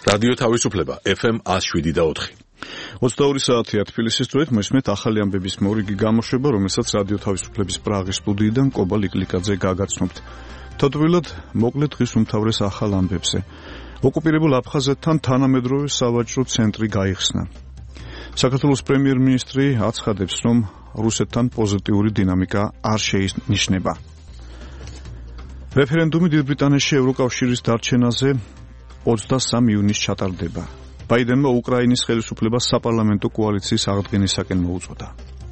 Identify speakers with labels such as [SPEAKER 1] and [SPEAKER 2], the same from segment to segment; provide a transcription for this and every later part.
[SPEAKER 1] რადიო თავისუფლება FM 107.4.
[SPEAKER 2] 22 საათია თბილისის დროით მოისმენთ ახალი ამბების მორიგი გამოშვება, რომელსაც რადიო თავისუფლების პრაღის სტუდიიდან კობა ლიკლიკაძე გაგაცნობთ. თოდვილად მოკლედ დღის უმთავრეს ახალ ამბებზე. ოკუპირებულ აფხაზეთთან თანამედროვე სავაჭრო ცენტრი გაიხსნა. საქართველოს პრემიერ-მინისტრი აცხადებს, რომ რუსეთთან პოზიტიური დინამიკა არ შეინიშნება. რეფერენდუმი დიდ ბრიტანეთში ევროკავშირის დარჩენაზე 23 ივნისს ჩატარდება. ბაიდენმა უკრაინის ხელისუფლებას საპარლამენტო კოალიციის აღდგენისაკენ მოუწოდა.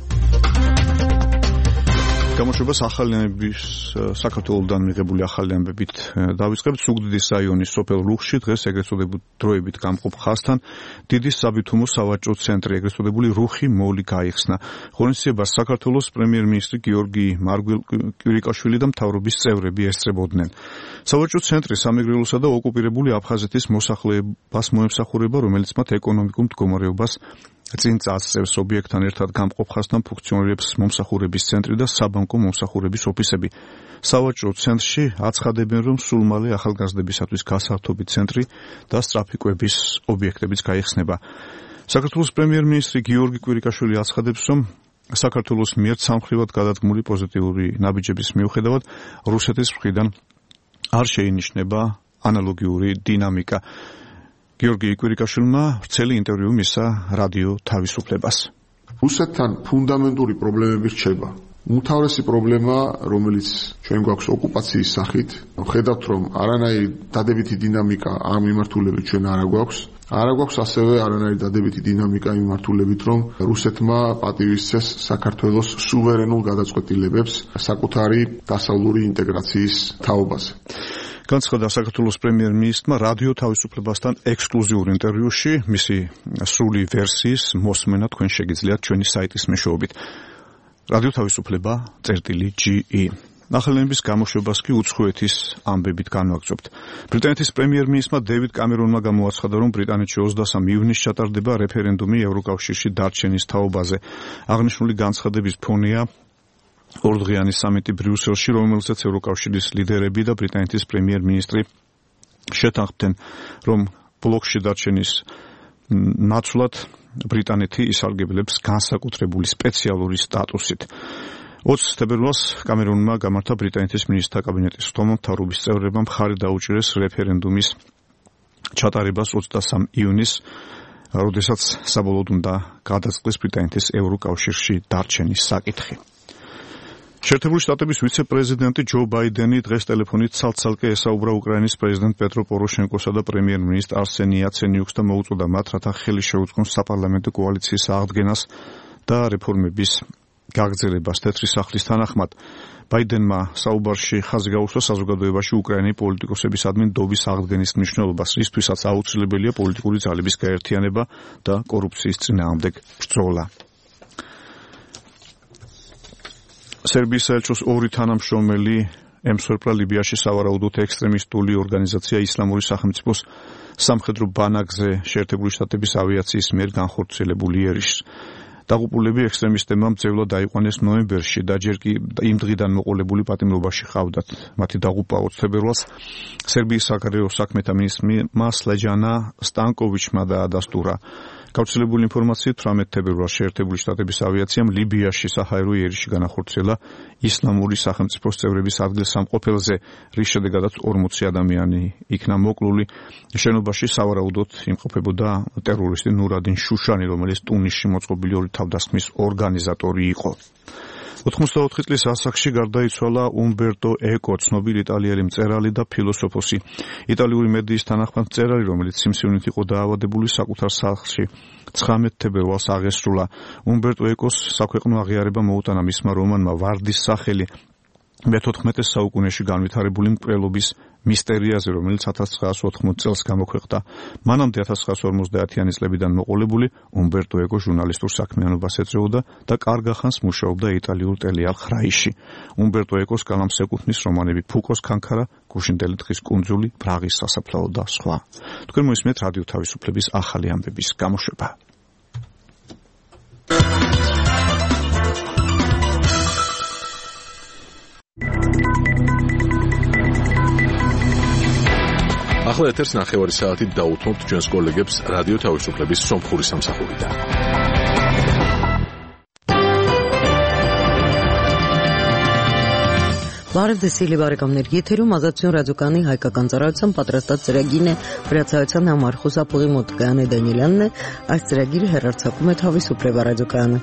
[SPEAKER 2] გამოშვებას ახალიანების საქართველოსთან მიღებული ახალიანებით დავიწყებთ. ზუგდიდის რაიონის სოფელ რუხში დღეს ეგრეთ წოდებული დროებით გამყოფ ხაზთან დიდი საბითუმო სავაჭრო ცენტრი, ეგრეთ წოდებული რუხი მოლი გაიხსნა. ღონისძიებას საქართველოს პრემიერ-მინისტრი გიორგი კვირიკაშვილი და მთავრობის წევრები ესწრებოდნენ. სავაჭრო ცენტრი სამეგრელოსა და ოკუპირებული აფხაზეთის მოსახლეობას მოემსახურება, რომელიც მათ ეკონომიკურ მდგომარეობას წინ წასწევს. ობიექტთან ერთად გამყოფ ხაზთან ფუნქციონირებს მომსახურების ცენტრი და საბანკო მომსახურების ოფისები. სავაჭრო ცენტრში აცხადებენ, რომ სულ მალე ახალგაზრდებისათვის გასართობი ცენტრი და სწრაფი კვების ობიექტებიც გაიხსნება. საქართველოს პრემიერ-მინისტრი გიორგი კვირიკაშვილი აცხადებს, რომ საქართველოს მიერ სამხრივად გადადგმული პოზიტიური ნაბიჯების მიუხედავად რუსეთის მხრიდან არ შეინიშნება ანალოგიური დინამიკა. გიორგი კვირიკაშვილმა ვრცელი ინტერვიუ მისცა რადიო თავისუფლებას.
[SPEAKER 3] რუსეთთან ფუნდამენტური პრობლემები რჩება. უმთავრესი პრობლემა, რომელიც ჩვენ გვაქვს ოკუპაციის სახით, ხედავთ, რომ არანაირი დადებითი დინამიკა ამ მიმართულებით ჩვენ არ გვაქვს ასევე არანაირი დადებითი დინამიკა იმ მიმართულებით, რომ რუსეთმა პატივისცეს საქართველოს სუვერენულ გადაწყვეტილებებს საკუთარი დასავლური ინტეგრაციის თაობაზე.
[SPEAKER 2] განცხადა საქართველოს პრემიერ-მინისტრმა რადიო თავისუფლებასთან ექსკლუზიურ ინტერვიუში. მისი სრული ვერსიის მოსმენა თქვენ შეგიძლიათ ჩვენი საიტის მეშვეობით. რადიო თავისუფლება.ge. ახალიანების გამოშვებას კი უცხოეთის ამბებით განვაგრძობთ. ბრიტანეთის პრემიერ-მინისტრმა დევიდ კამერონმა გამოაცხადა, რომ ბრიტანეთში 23 ივნისს ჩატარდება რეფერენდუმი ევროკავშირში დარჩენის თაობაზე. აღნიშნული განცხადების ფონია ორდღიანი სამიტი ბრიუსელში, რომელსაც ევროკავშირის ლიდერები და ბრიტანეთის პრემიერ-მინისტრი შეთანხმდნენ, რომ ბლოკში დარჩენის ნაცვლად ბრიტანეთი ისარგებლებს განსაკუთრებული სპეციალური სტატუსით. 20 თებერვალს კამერონმა გამართა ბრიტანეთის მინისტრთა კაბინეტის სხდომა, მთავრობის წევრებმა მხარი დაუჭირეს რეფერენდუმის ჩატარებას 23 ივნისს, როდესაც საბოლოოდ უნდა გადაწყდეს ბრიტანეთის ევროკავშირში დარჩენის საკითხი. შეერთებული შტატების ვიცე-პრეზიდენტი ჯო ბაიდენი დღეს ტელეფონით ცალ-ცალკე ესაუბრა უკრაინის პრეზიდენტ პეტრო პოროშენკოსა და პრემიერ-მინისტრ არსენი იაცენიუკს და მოუწოდა მათ, რათა ხელი შეუწყონ საპარლამენტო კოალიციის აღდგენას და რეფორმების გაგრძელებას. თეთრი სახლის თანახმად ბაიდენმა საუბარში ხაზი გაუსვა საზოგადოებაში უკრაინელი პოლიტიკოსებისადმი ნდობის აღდგენის მნიშვნელობას, რისთვისაც აუცილებელია პოლიტიკური ძალების გაერთიანება და კორუფციის წინააღმდეგ ბრძოლა. სერბიის საელჩოს ორი თანამშრომელი ემსხვერპლა ლიბიაში სავარაუდოდ ექსტრემისტული ორგანიზაცია ისლამური სახელმწიფოს სამხედრო ბანაკზე შეერთებული შტატების ავიაციის მიერ განხორციელებული იერიშს. დაღუპულები ექსტრემისტებმა მძევლად დაიყვანეს ნოემბერში და ჯერ კი იმ დღიდან მოყოლებული პატიმრობაში ყავდათ. მათი დაღუპვა 20 თებერვალს სერბიის საგარეო საქმეთა მინისტრმა სლეჯანა სტანკოვიჩმა დაადასტურა. გავრცელებული ინფორმაციით 18 თებერვალს შეერთებული შტატების ავიაციამ ლიბიაში საჰაერო იერიში განახორციელა ისლამური სახელმწიფოს წევრების ადგილსამყოფელზე, რის შედეგადაც 40 ადამიანი იქნა მოკლული. შენობაში სავარაუდოდ იმყოფებოდა ტერორისტი ნურადინ შუშანი, რომელიც ტუნისში მოწყობილი ორი თავდასხმის ორგანიზატორი იყო. 84 წლის ასაკში გარდაიცვალა უმბერტო ეკო, ცნობილი იტალიელი მწერალი და ფილოსოფოსი. იტალიური მედიის თანახმად მწერალი, რომელიც სიმსივნით იყო დაავადებული, საკუთარ სახლში 19 თებერვალს აღესრულა. უმბერტო ეკოს საქვეყნო აღიარება მოუტანა მისმა რომანმა ვარდის სახელი, მე-14 საუკუნეში განვითარებული მკვლელობის მისტერიაზე, რომელიც 1980 წელს გამოქვეყნდა. მანამდე 1950-იანი წლებიდან მოყოლებული უმბერტო ეკო ჟურნალისტურ საქმიანობას ეწეოდა და კარგ ახანს მუშაობდა იტალიურ ტელეარხ რაიში. უმბერტო ეკოს კალამს ეკუთვნის რომანები ფუკოს ქანქარა, გუშინდელი დღის კუნძული, პრაღის სასაფლაო და სხვა. თქვენ მოისმენთ რადიო თავისუფლების ახალი ამბების გამოშვება.
[SPEAKER 1] ახლა ეთერს ნახევარი საათით დაუთმობთ ჩვენს კოლეგებს რადიო თავისუფლების სომხური სამსახურიდან.
[SPEAKER 4] Բարև բարեկամներ, եթերում ազատություն ռադիոկայանի հայկական ծառայության պատրաստած ծրագիրն է, վրացայության համար խոսափողի մոտ Գայանե Դանիելյանն է, այս ծրագիրը հեռարձակում է Თავისუფლება ռադիոկայանը։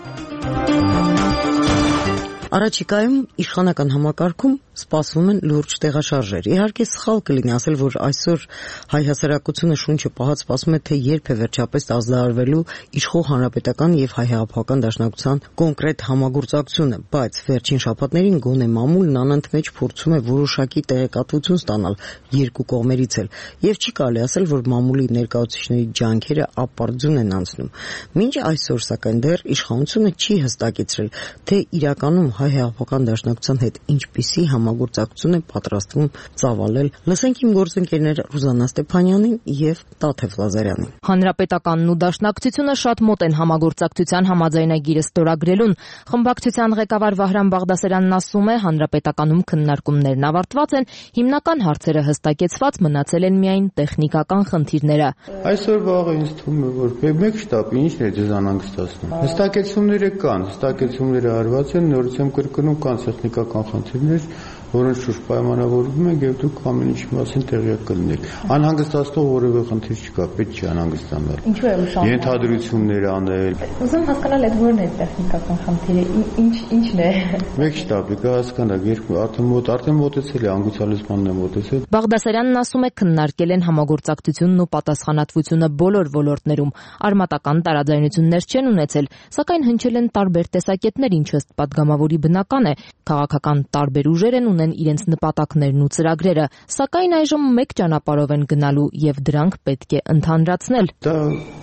[SPEAKER 4] Առաջիկայում իշխանական համակարգում սպասվում են լուրջ տեղաշարժեր։ Իհարկե սխալ կլինի ասել, որ այսօր հայ հասարակությունը շունչը պահած սպասում է, թե երբ է վերջապես ազդարարվելու իշխող հանրապետական եւ հայ հեղափոխական դաշնակցության կոնկրետ համագործակցությունը, բայց վերջին շաբաթներին գոնե մամուլն անընդմեջ փորձում է որոշակի տեղեկատվություն ստանալ երկու կողմերից էլ, եւ չի կարելի ասել, որ մամուլի ներկայացուցիչների ջանքերը ապարդյուն են անցնում։ Մինչ այսօր սակայն դեռ իշխանությունը չի հստակեցրել, թե իրականում հայ հեղափոխական դաշնակցության հետ ինչպիսի համագործակցություն է պատրաստվում ծավալել։ Լսենք իմ գործընկերներ Ռուզաննա Ստեփանյանին եւ Տաթև Լազարյանին։
[SPEAKER 5] Հանրապետականն ու դաշնակցությունը շատ մոտ են համագործակցության համաձայնագիրը ստորագրելուն։ Խմբակցության ղեկավար Վահրամ Բաղդասարյանն ասում է, հանրապետականում քննարկումներն ավարտված են, հիմնական հարցերը հստակեցված, մնացել են միայն տեխնիկական խնդիրները։
[SPEAKER 6] Այսօր վաղը ինձ թվում է, որ մեկ շտապ ինչն է ձեզ անհանգստացնում։ Հստակեցումները կան, հստակեցումները արված են, նորից կրկնում կան տեխնիկական խնդիրներ, որոնց շուրջ պայմանավորվում ենք եւ դուք ամեն ինչի մասին տեղյակ կլինեք։ Անհանգստացնող որևէ խնդիր չկա, պետք չի անհանգստանալ։
[SPEAKER 7] Ինչու է ուշադրում։
[SPEAKER 6] Ենթադրություններ անել։
[SPEAKER 7] Ուզում հասկանալ այդ որն է տեխնիկական խնդիրը, ինչն է։
[SPEAKER 6] Մեկ շտապ, կհասկանաք, երկու արդեն մոտեցել է, անգուցալեզմանն է մոտեցել։
[SPEAKER 5] Բաղդասարյանն ասում է, քննարկել են համագործակցությունն ու պատասխանատվությունը բոլոր ոլորտներում։ Արմատական տարաձայնություններ չեն ունեցել, սակայն հնչել են տարբեր տեսակետներ, ինչը ըստ падգամավորի բնական է։ Քաղաքական տարբեր ուժեր են ունեն իրենց նպատակներն ու ծրագրերը, սակայն այժմ մեկ ճանապարհով են գնալու եւ դրանք պետք է ընդհանրացնել։
[SPEAKER 6] Դա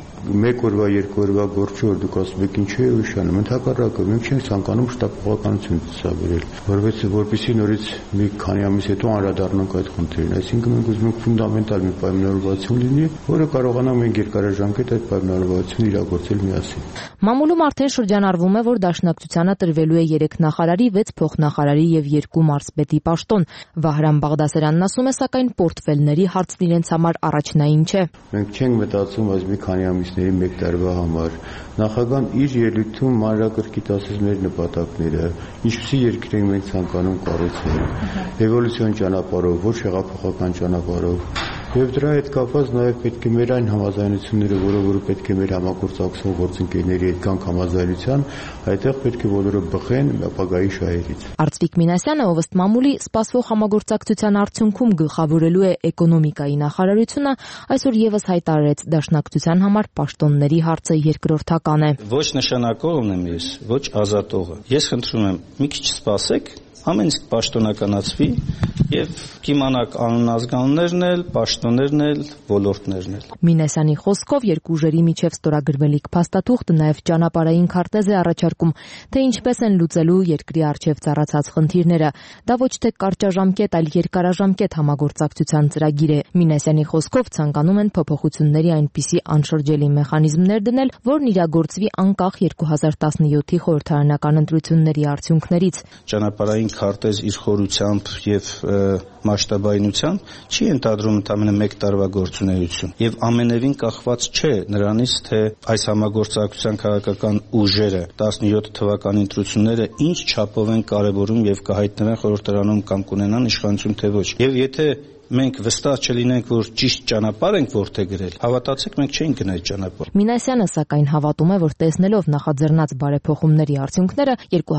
[SPEAKER 6] մեկ օրվա, երկու օրվա գործ չէ, որ դուք ասում եք ինչու է ուշանում, ընդհակառակը մենք չենք ցանկանում շտապողականություն ցուցաբերել, որովհետեւ նորից մի քանի ամիս հետո անդրադառնանք այդ խնդրին, այսինքն մենք ուզում ենք ֆունդամենտալ մի պայմանավորվածություն լինի, որը կարողանա մենք երկարաժամկետ այդ պայմանավորվածությունը իրագործել միասին։
[SPEAKER 5] Մամուլում արդեն շրջանառվում է, որ դաշնակցությանը տրվելու է 3 նախարարի, 6 փոխնախարարի եւ 2 մարզպետի պաշտոն։ Վահրամ Բաղդասարյանն ասում է, սակայն պորտֆելների հարցն իրենց համար առաջնային չէ։
[SPEAKER 6] Մենք չենք մտածում այս մի քանի ամիսների մեկ տարվա համար։ Նախագահան իր ելույթում մանրակրկիտ ասեց մեր նպատակները, ինչպիսի երկիր ենք մենք ցանկանում կառուցել, էվոլյուցիոն ճանապարհով, ոչ հեղափոխական ճանապարհով։ Եվ դրա հետ կապված նաև պետք է մեր այն համաձայնությունները, որը պետք է մեր համագործակցող գործընկերների հետ կան համաձայնության, այդտեղ պետք է բոլորը բխեն ապագայի շահերից։
[SPEAKER 5] Արծվիկ Մինասյանը, ով ըստ մամուլի սպասվող համագործակցության արդյունքում գլխավորելու է էկոնոմիկայի նախարարությունը, այսօր եւս հայտարարեց դաշնակցության համար պաշտոնների հարցը երկրորդական է։
[SPEAKER 8] Ոչ նշանակողն եմ ես, ոչ ազատողը։ Ես խնդրում եմ, մի քիչ սպասեք, ամեն ինչ պաշտոնականացվի եւ կիմանաք անազգաններն էլ, պաշտոններն էլ, ոլորտներն էլ։
[SPEAKER 5] Մինասյանի խոսքով երկու ուժերի միջև ստորագրվելիք փաստաթուղթը նաեւ ճանապարհային քարտեզ է առաջարկում, թե ինչպես են լուծելու երկրի առջև ծառացած խնդիրները։ Դա ոչ թե կարճաժամկետ, այլ երկարաժամկետ համագործակցության ծրագիր է։ Մինասյանի խոսքով ցանկանում են փոփոխությունների այնպիսի անշրջելի մեխանիզմներ դնել, որն իրագործվի անկախ 2017-ի խորհրդարանական ընտրությունների արդյունքներից։
[SPEAKER 8] Ճանապարհային քարտեզ իր խորությամբ եւ մասշտաբայնությամբ չի ընդադրում ընդամենը 1 տարվա գործունեություն եւ ամենևին կախված չէ նրանից, թե այս համագործակցության քաղաքական ուժերը 17 թվականի ընտրությունները ինչ չափով են կարևորում եւ կհայտնվեն խորհրդարանում կամ կունենան իշխանություն թե ոչ։ Եվ եթե մենք վստահ չլինենք, որ ճիշտ ճանապարհ ենք որդեգրել, հավատացեք, մենք չենք գնա այդ ճանապարհ։
[SPEAKER 5] Մինասյանը սակայն հավատում է, որ տեսնելով նախաձեռնած բարեփոխումների արդյունքները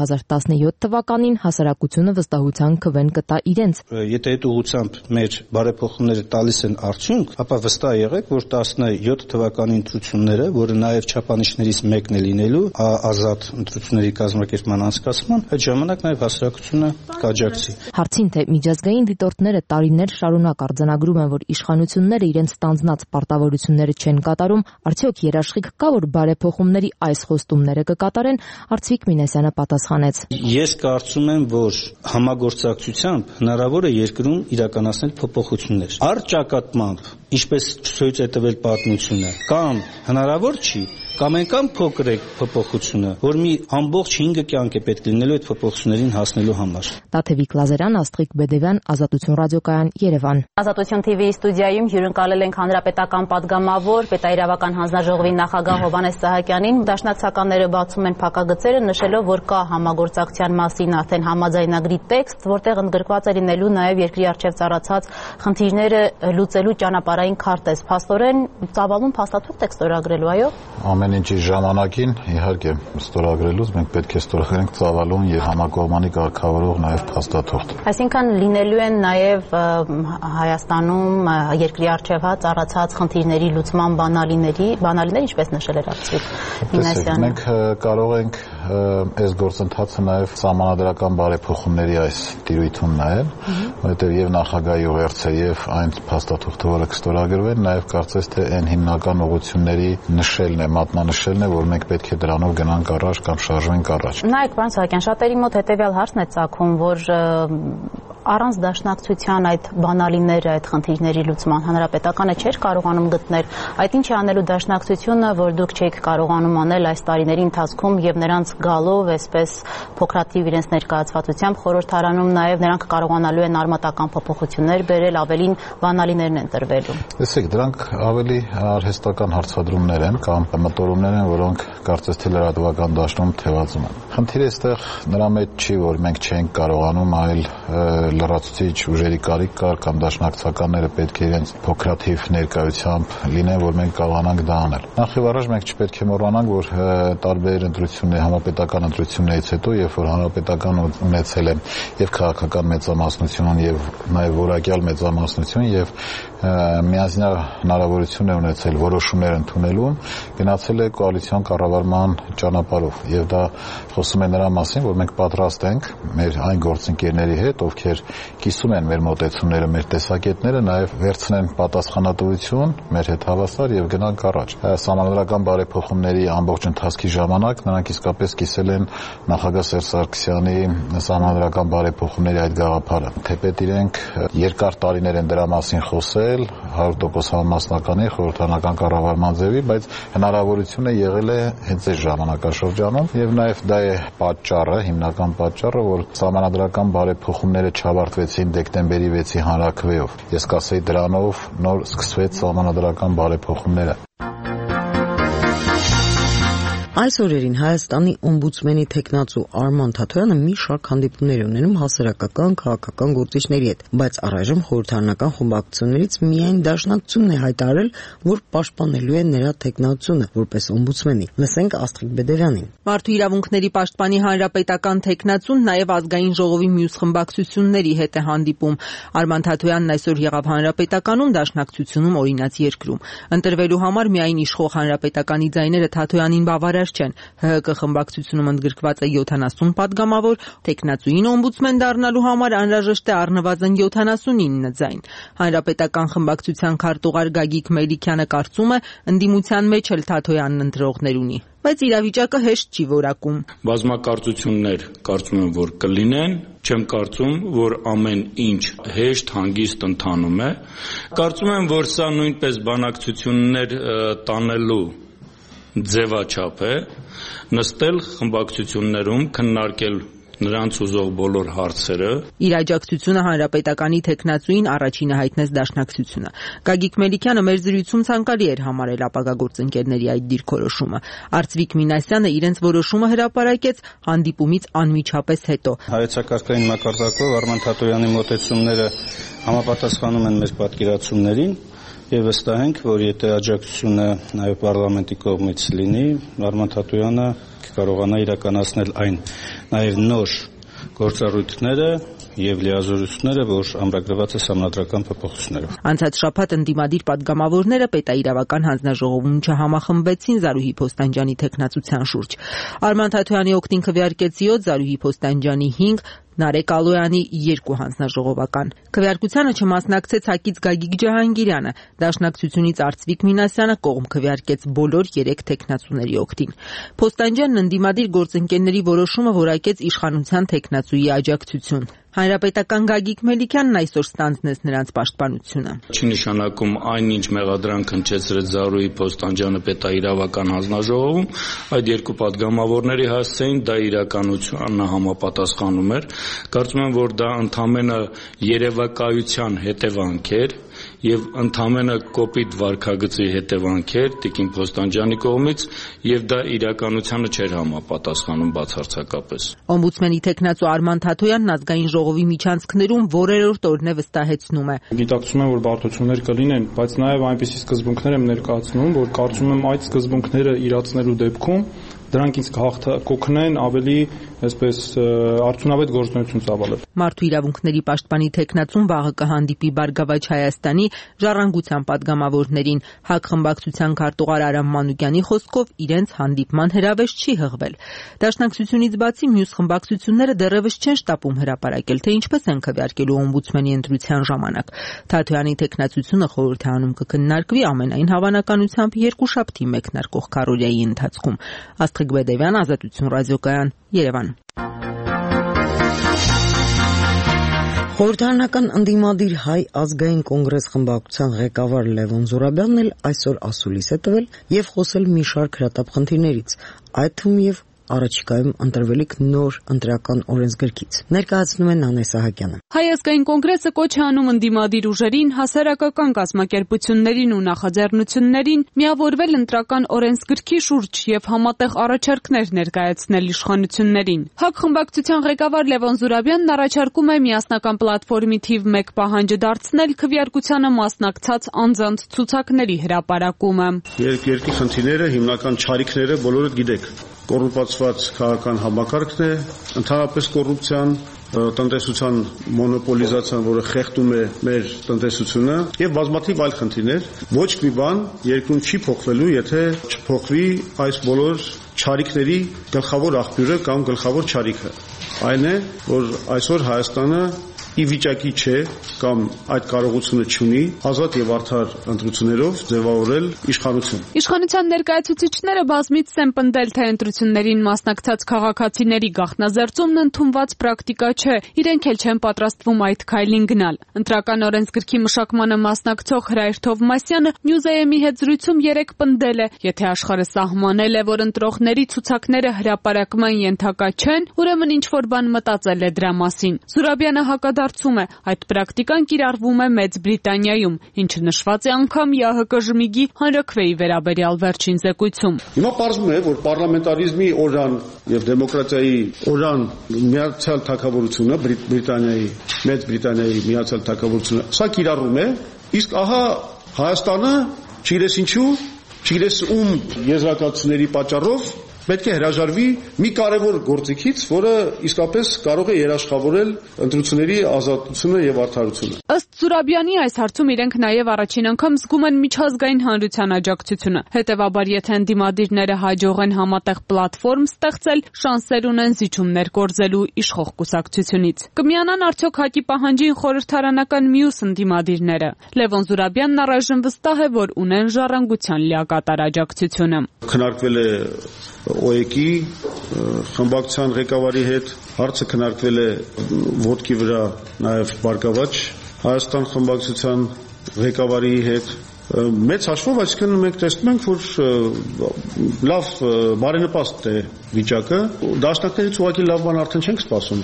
[SPEAKER 5] 2017 թվականին հասարակությունը վստահության քվեն կտա իրենց։
[SPEAKER 8] Եթե այդ ուղղությամբ մեր բարեփոխումները տալիս են արդյունք, ապա վստահ եղեք, որ 17 թվականի ընտրությունները, որը նաև չափանիշներից մեկն է լինելու ազատ ընտրությունների կազմակերպման անցկացման, այդ ժամանակ նաև հասարակությունը կաջակցի։
[SPEAKER 5] Հարցին, թե միջազգային դիտորդները տարիներ շարունակ արձանագրում են, որ իշխանությունները իրենց ստանձնած պարտավորությունները չեն կատարում, արդյոք երաշխիք կա, որ բարեփոխումների այս խոստումները կկատարեն, Արծվիկ Մինասյանը պատասխանեց։
[SPEAKER 8] Ես կարծում եմ, որ համագործակցությամբ հնարավոր է երկրում իրականացնել փոփոխություններ։ Առ ճակատմամբ, ինչպես ցույց է տվել պատմությունը, կամ հնարավոր չի, Կամ այնքան փոքր է փոփոխությունը, որ մի ամբողջ 5 կյանք է պետք լինելու այդ փոփոխություններին հասնելու համար։
[SPEAKER 5] Տաթևիկ Լազարյան, Աստղիկ Բեդևյան, Ազատություն ռադիոկայան, Երևան։
[SPEAKER 9] Ազատություն TV-ի ստուդիայում հյուրընկալել ենք հանրապետական падգամավոր, պետաիրավական հանձնաժողովի նախագահ Հովհաննես Սահակյանին։ Դաշնակցականները բացում են փակագծերը, նշելով, որ կա համագործակցության մասին արդեն համաձայնագրի տեքստ, որտեղ ընդգրկված է լինելու նաև երկրի առջև ծառացած խնդիրները լուծելու ճանապարհային քարտեզ։ Փաստորեն ծավալուն փաստաթուղթ եք ստորագրելու, այո։
[SPEAKER 10] Ամեն ինչի ժամանակին, իհարկե, ստորագրելուց մենք պետք է ստորագրենք ծավալուն եւ համակողմանի կարգավորող նաեւ փաստաթուղթ։
[SPEAKER 9] Այսինքն լինելու են նաեւ Հայաստանում երկրի առջև ծառացած խնդիրների լուծման բանալիներ, ինչպես նշել էր Արծվիկ Մինասյանը։
[SPEAKER 10] Մենք կարող ենք այս գործընթացը նաեւ սահմանադրական բարեփոխումների այս տիրույթում նայել, որովհետեւ եւ նախագահի ուղերձը եւ այն փաստաթուղթը, որը կստորագրվեն, նաեւ կարծես թե այն հիմնական ուղղությունների նշելն է, մատնանշելն է, որ մենք պետք է դրանով գնանք առաջ կամ շարժվենք առաջ։
[SPEAKER 9] Նայեք, պարոն Սահակյան, շատերի մոտ հետեւյալ հարցն է ծագում, որ առանց դաշնակցության այդ բանալիները, այդ խնդիրների լուծման հանրապետականը չէր կարողանում գտնել, այդ ինչ է անելու դաշնակցությունը, որ դուք չեք կարողանում անել այս տարիների ընթացքում եւ նրանց գալով այսպես փոքրաթիվ իրենց ներկայացվածությամբ խորհրդարանում նաեւ նրանք կարողանալու են արմատական փոփոխություններ բերել, ավելին բանալիներն են տրվելու։
[SPEAKER 10] Տեսեք, դրանք ավելի արհեստական հարցադրումներ են կամ մտորումներ են, որոնք կարծես թե լրատվական դաշտում թևածում են։ Խնդիրը այստեղ նրա մեջ չի, որ մենք չենք կարողանում, այլ լրացուցիչ ուժերի կարիք կար կամ դաշնակցականները պետք է իրենց փոքրաթիվ ներկայությամբ լինեն, որ մենք կարողանանք դա անել։ Նախ եւ առաջ մենք չպետք է մոռանանք, որ տարբեր ընտրությունների, համապետական ընտրություններից հետո, երբ որ հանրապետական ունեցել է եւ քաղաքական մեծամասնություն եւ նաեւ որակյալ մեծամասնություն եւ միանձնյա հնարավորություն է ունեցել որոշումներ ընդունելու, գնացել է կոալիցիոն կառավարման ճանապարհով եւ դա խոսում է նրա մասին, որ մենք պատրաստ ենք մեր այն գործընկերների հետ, ովքեր կիսում են մեր մոտեցումները, մեր տեսակետները, նաեւ վերցնեն պատասխանատվություն մեր հետ հավասար եւ գնանք առաջ։ Սահմանադրական բարեփոխումների ամբողջ ընթացքի ժամանակ նրանք իսկապես կիսել են նախագահ Սերժ Սարգսյանի սահմանադրական բարեփոխումների այդ գաղափարը։ Թեպետ իրենք երկար տարիներ են դրա մասին խոսել 100% համամասնականի խորհրդարանական կառավարման ձևի, բայց հնարավորությունը եղել է հենց այս ժամանակաշրջանում եւ նաեւ դա է պատճառը, հիմնական պատճառը, որ սահմանադրական բարեփոխումները չավարտվեցին դեկտեմբերի 6-ի հանրաքվեով։ Ես կասեի դրանով նոր սկսվեց սահմանադրական բարեփոխումները։
[SPEAKER 4] Այս օրերին Հայաստանի օմբուդսմենի թեկնածու Արման Թաթոյանը մի շարք հանդիպումներ ունենում հասարակական, քաղաքական գործիչների հետ, բայց առայժմ խորհրդարանական խմբակցություններից միայն Դաշնակցությունն է հայտարարել, որ պաշտպանելու է նրա թեկնածությունը որպես օմբուդսմենի։ Լսենք Աստղիկ Բեդևյանին։
[SPEAKER 11] Մարդու իրավունքների պաշտպանի հանրապետական թեկնածուն նաև ազգային ժողովի մյուս խմբակցությունների հետ է հանդիպում։ Արման Թաթոյանն այսօր եղավ հանրապետականում, Դաշնակցությունում օրինաց երկրում։ Ընտրվելու համար միայն իշխող հանրապետականի ձայները Թաթոյանին բավարար չեն։ ՀՀԿ խմբակցությունում ընդգրկված է 70 падգամավոր, թեկնածուին օմբուդսմեն դառնալու համար անհրաժեշտ է առնվազն 79 ձայն։ Հանրապետական խմբակցության քարտուղար Գագիկ Մելիքյանը կարծում է, ընդդիմության մեջ էլ Թաթոյանն ընտրողներ ունի, բայց իրավիճակը հեշտ չի որակում։
[SPEAKER 12] Բազմակարծություններ կարծում եմ, որ կլինեն, չեմ կարծում, որ ամեն ինչ հեշտ հանգիստ ընթանում է։ Կարծում եմ, որ սա նույնպես բանակցություններ տանելու ձևաչափ է, նստել խմբակցություններում, քննարկել նրանց ուզող բոլոր հարցերը։
[SPEAKER 11] Իր աջակցությունը հանրապետականի թեկնածուին առաջինը հայտնեց Դաշնակցությունը։ Գագիկ Մելիքյանը մեր զրույցում ցանկալի էր համարել ապագա գործընկերների այդ դիրքորոշումը։ Արծվիկ Մինասյանը իրենց որոշումը հրապարակեց հանդիպումից անմիջապես հետո։
[SPEAKER 8] Հայեցակարգային մակարդակով Արման Թաթոյանի մոտեցումները համապատասխանում են մեր պատկերացումներին եւ վստահ ենք, որ եթե աջակցությունը նաեւ պարլամենտի կողմից լինի, Արման Թաթոյանը կկարողանա իրականացնել այն նաեւ նոր գործառույթները եւ լիազորությունները, որ ամրագրված է սահմանադրական փոփոխություններով։
[SPEAKER 11] Անցած շաբաթ ընդդիմադիր падգամավորները պետաիրավական հանձնաժողովում չհամախմբվեցին Զարուհի Փոստանջյանի թեկնածության շուրջ։ Արման Թաթոյանի օգտին քվեարկեց 7, Զարուհի Փոստանջյանի 5, Նարեկ Ալոյանի 2 հանձնաժողովական։ Քվեարկությանը չմասնակցեց Հակից Գագիկ Ջահանգիրյանը, Դաշնակցությունից Արծվիկ Մինասյանը կողմ քվեարկեց բոլոր 3 թեկնածուների օգտին։ Փոստանջյանն ընդդիմադիր գործընկերների որոշումը որակեց իշխանության թեկնածուի աջակցություն։ Հանրապետական Գագիկ Մելիքյանն այսօր ստանձնեց նրանց պաշտպանությունը։
[SPEAKER 12] Չի նշանակում այնինչ մեղադրանք հնչեցրեց Զարուհի Փոստանջյանը պետաիրավական հանձնաժողովում, այդ 2 падգամավորների հասցեին դա իրականությանը համապատասխանում էր։ Կարծում եմ, որ դա ընդամենը երևակայության հետևանք էր եւ ընդամենը կոպիտ վարքագծի հետևանք էր Տիկին Փոստանջյանի կողմից եւ դա իրականությանը չէր համապատասխանում բացարձակապես։
[SPEAKER 11] Օմբուդսմենի թեկնածու Արման Թաթոյանն ազգային ժողովի միջանցքներում որերորդ օրն է վստահեցնում է։
[SPEAKER 13] Գիտակցում եմ, որ բարդություններ կլինեն, բայց նաեւ այնպիսի սկզբունքներ եմ ներկայացնում, որ կարծում եմ այդ սկզբունքները իրացնելու դեպքում դրանք ինձ կօգնեն ավելի, այսպես, արդյունավետ գործունեություն ծավալել։
[SPEAKER 11] Մարդու իրավունքների պաշտպանի թեկնածուն վաղը կհանդիպի Բարգավաճ Հայաստանի ժառանգության падգամավորներին։ ՀԱԿ խմբակցության քարտուղար Արամ Մանուկյանի խոսքով իրենց հանդիպման հրավեր չի հղվել։ Դաշնակցությունից բացի մյուս խմբակցությունները դեռևս չեն շտապում հրապարակել, թե ինչպես են քվեարկելու օմբուդսմենի ընտրության ժամանակ։ Թաթոյանի թեկնածությունը խորհրդարանում կքննարկվի ամենայն հավանականությամբ երկուշաբթի մեկնարկող քարոզիայի ընթացքում։ Աստղիկ Բեդևյան, Ազատություն ռադիոկայան, Երևան։
[SPEAKER 4] Խորհրդարանական ընդդիմադիր Հայ ազգային կոնգրես խմբակցության ղեկավար Լևոն Զուրաբյանն էլ այսօր ասուլիս է տվել եւ խոսել մի շարք հրատապ խնդիրներից, այդ թվում եւ առաջիկայում ընտրվելիք նոր ընտրական օրենսգրքից։ Ներկայացնում է Նանե Սահակյանը։
[SPEAKER 14] Հայ ազգային կոնգրեսը կոչ է անում ընդդիմադիր ուժերին, հասարակական կազմակերպություններին ու նախաձեռնություններին միավորվել ընտրական օրենսգրքի շուրջ եւ համատեղ առաջարկներ ներկայացնել իշխանություններին։ ՀԱԿ խմբակցության ղեկավար Լևոն Զուրաբյանն առաջարկում է միասնական պլատֆորմի թիվ 1 պահանջը դարձնել քվեարկությանը մասնակցած անձանց ցուցակների հրապարակումը։
[SPEAKER 15] Երկրի խնդիրները, հիմնական չարիքները բոլորը գիտեք։ Կոռուպացված քաղաքական համակարգն է, ընդհանրապես կոռուպցիան, տնտեսության մոնոպոլիզացիան, որը խեղդում է մեր տնտեսությունը եւ բազմաթիվ այլ խնդիրներ։ Ոչ մի բան երկրում չի փոխվելու, եթե չփոխվի այս բոլոր չարիքների գլխավոր աղբյուրը կամ գլխավոր չարիքը։ Այն է, որ այսօր Հայաստանը ի վիճակի չէ կամ այդ կարողությունը չունի ազատ եւ արդար ընտրություններով ձևավորել իշխանություն։
[SPEAKER 14] Իշխանության ներկայացուցիչները բազմից են պնդել, թե ընտրություններին մասնակցած քաղաքացիների գաղտնազերծումն ընդունված պրակտիկա չէ, իրենք էլ չեն պատրաստվում այդ քայլին գնալ։ Ընտրական օրենսգրքի մշակմանը մասնակցող Հրայր Թովմասյանը News-am-ի հետ զրույցում 3 պնդել է, եթե աշխարհը սահմանել է, որ ընտրողների ցուցակները հրապարակման ենթակա չեն, ուրեմն ինչ-որ բան մտածել է դրա մասին։ Զուրաբյանը հակադարձում է, այդ պրակտիկան կիրառվում է Մեծ Բրիտանիայում, ինչը նշված է անգամ ՀՀԿ ժմիգի հանրաքվեի վերաբերյալ վերջին զեկույցում։
[SPEAKER 15] Հիմա պարզվում է, որ պարլամենտարիզմի օրրան եւ դեմոկրատիայի օրրան միացյալ թագավորությունը Մեծ Բրիտանիայի միացյալ թագավորությունը սա կիրառում է, իսկ ահա Հայաստանը չգիտես ինչու, չգիտես ում եզրակացությունների պատճառով պետք է հրաժարվի մի կարևոր գործիքից, որը իսկապես կարող է երաշխավորել ընտրությունների ազատությունը եւ արդարությունը։
[SPEAKER 14] Ըստ Զուրաբյանի այս հարցում իրենք նաեւ առաջին անգամ զգում են միջազգային հանրության աջակցությունը։ Հետևաբար, եթե ընդդիմադիրները հաջողեն համատեղ պլատֆորմ ստեղծել, շանսեր ունեն զիջումներ կորզելու իշխող կուսակցությունից։ Կմիանան արդյոք ՀԱԿ-ի պահանջին խորհրդարանական մյուս ընդդիմադիրները։ Լևոն Զուրաբյանն առայժմ վստահ է, որ ունեն ժառանգության լիակատար աջակցությունը։
[SPEAKER 15] Քննարկվել է ՕԵԿ-ի խմբակցության ղեկավարի հետ, հարցը քննարկվել է ոտքի վրա նաև Բարգավաճ Հայաստան խմբակցության ղեկավարի հետ։ Մեծ հաշվով, այսինքն մենք տեսնում ենք, որ լավ բարենպաստ է վիճակը, դաշնակներից ուղղակի լավ բան արդեն չենք սպասում։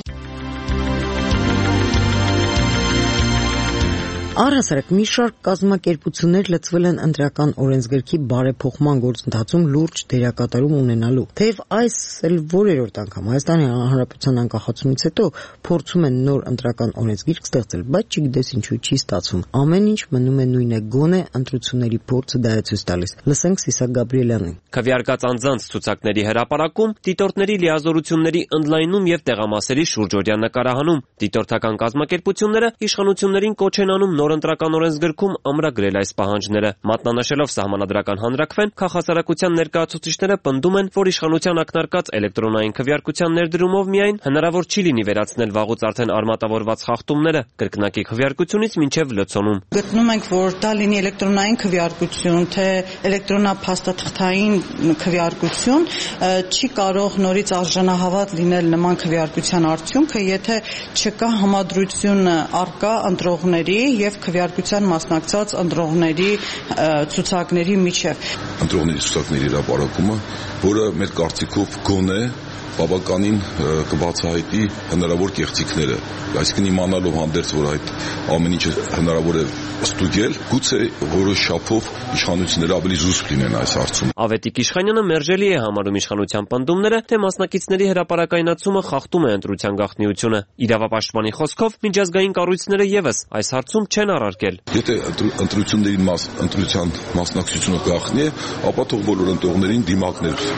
[SPEAKER 4] Առհասարակ մի շարք կազմակերպություններ լծվել են ընտրական օրենսգրքի բարեփոխման գործընթացում լուրջ դերակատարում ունենալու։ Թեև այս էլ որերորդ անգամ Հայաստանի Հանրապետության անկախացումից հետո փորձում են նոր ընտրական օրենսգիրք ստեղծել, բայց չգիտես ինչու չի ստացվում։ Ամեն ինչ մնում է նույնը, գոնե ընտրությունների փորձը դա է ցույց տալիս։ Լսենք Սիսակ Գաբրիելյանին։
[SPEAKER 16] Քվեարկած անձանց ցուցակների հրապարակում, դիտորդների լիազորությունների ընդլայնում եւ տեղամասերի շուրջօրյա նկարահանում։ Դիտորդական կազմակերպությունները իշխանություններին կոչ են անում նոր ընտրական օրենսգրքում ամրագրել այս պահանջները։ Մատնանշելով սահմանադրական հանրաքվեն, քաղաքասարակության ներկայացուցիչները պնդում են, որ իշխանության ակնարկած էլեկտրոնային քվեարկության ներդրումով միայն հնարավոր չի լինի վերացնել վաղուց արդեն արմատավորված խախտումները կրկնակի քվեարկությունից մինչև լցոնում։
[SPEAKER 17] Գտնում ենք, որ դա լինի էլեկտրոնային քվեարկություն, թե էլեկտրոնափաստաթղթային քվեարկություն, չի կարող նորից արժանահավատ լինել նման քվեարկության արդյունքը, եթե չկա համադրություն առկա ընտրողների եւ քվեարկության մասնակցած ընտրողների ցուցակների միջև։
[SPEAKER 18] Ընտրողների ցուցակների հրապարակումը, որը մեր կարծիքով գոնե բավականին կբացահայտի հնարավոր կեղծիքները, այսինքն իմանալով հանդերձ, որ այդ ամեն ինչը հնարավոր է ստուգել, գուցե որոշ չափով իշխանությունները ավելի զուսպ լինեն այս հարցում։
[SPEAKER 16] Ավետիք Իշխանյանը մերժելի է համարում իշխանության պնդումները, թե մասնակիցների հրապարակայնացումը խախտում է ընտրության գաղտնիությունը։ Իրավապաշտպանի խոսքով միջազգային կառույցները եւս այս հարցում չեն առարկել։
[SPEAKER 18] Եթե ընտրության մասնակցությունը գաղտնի է, ապա թող բոլոր ընտրողներին դիմակներ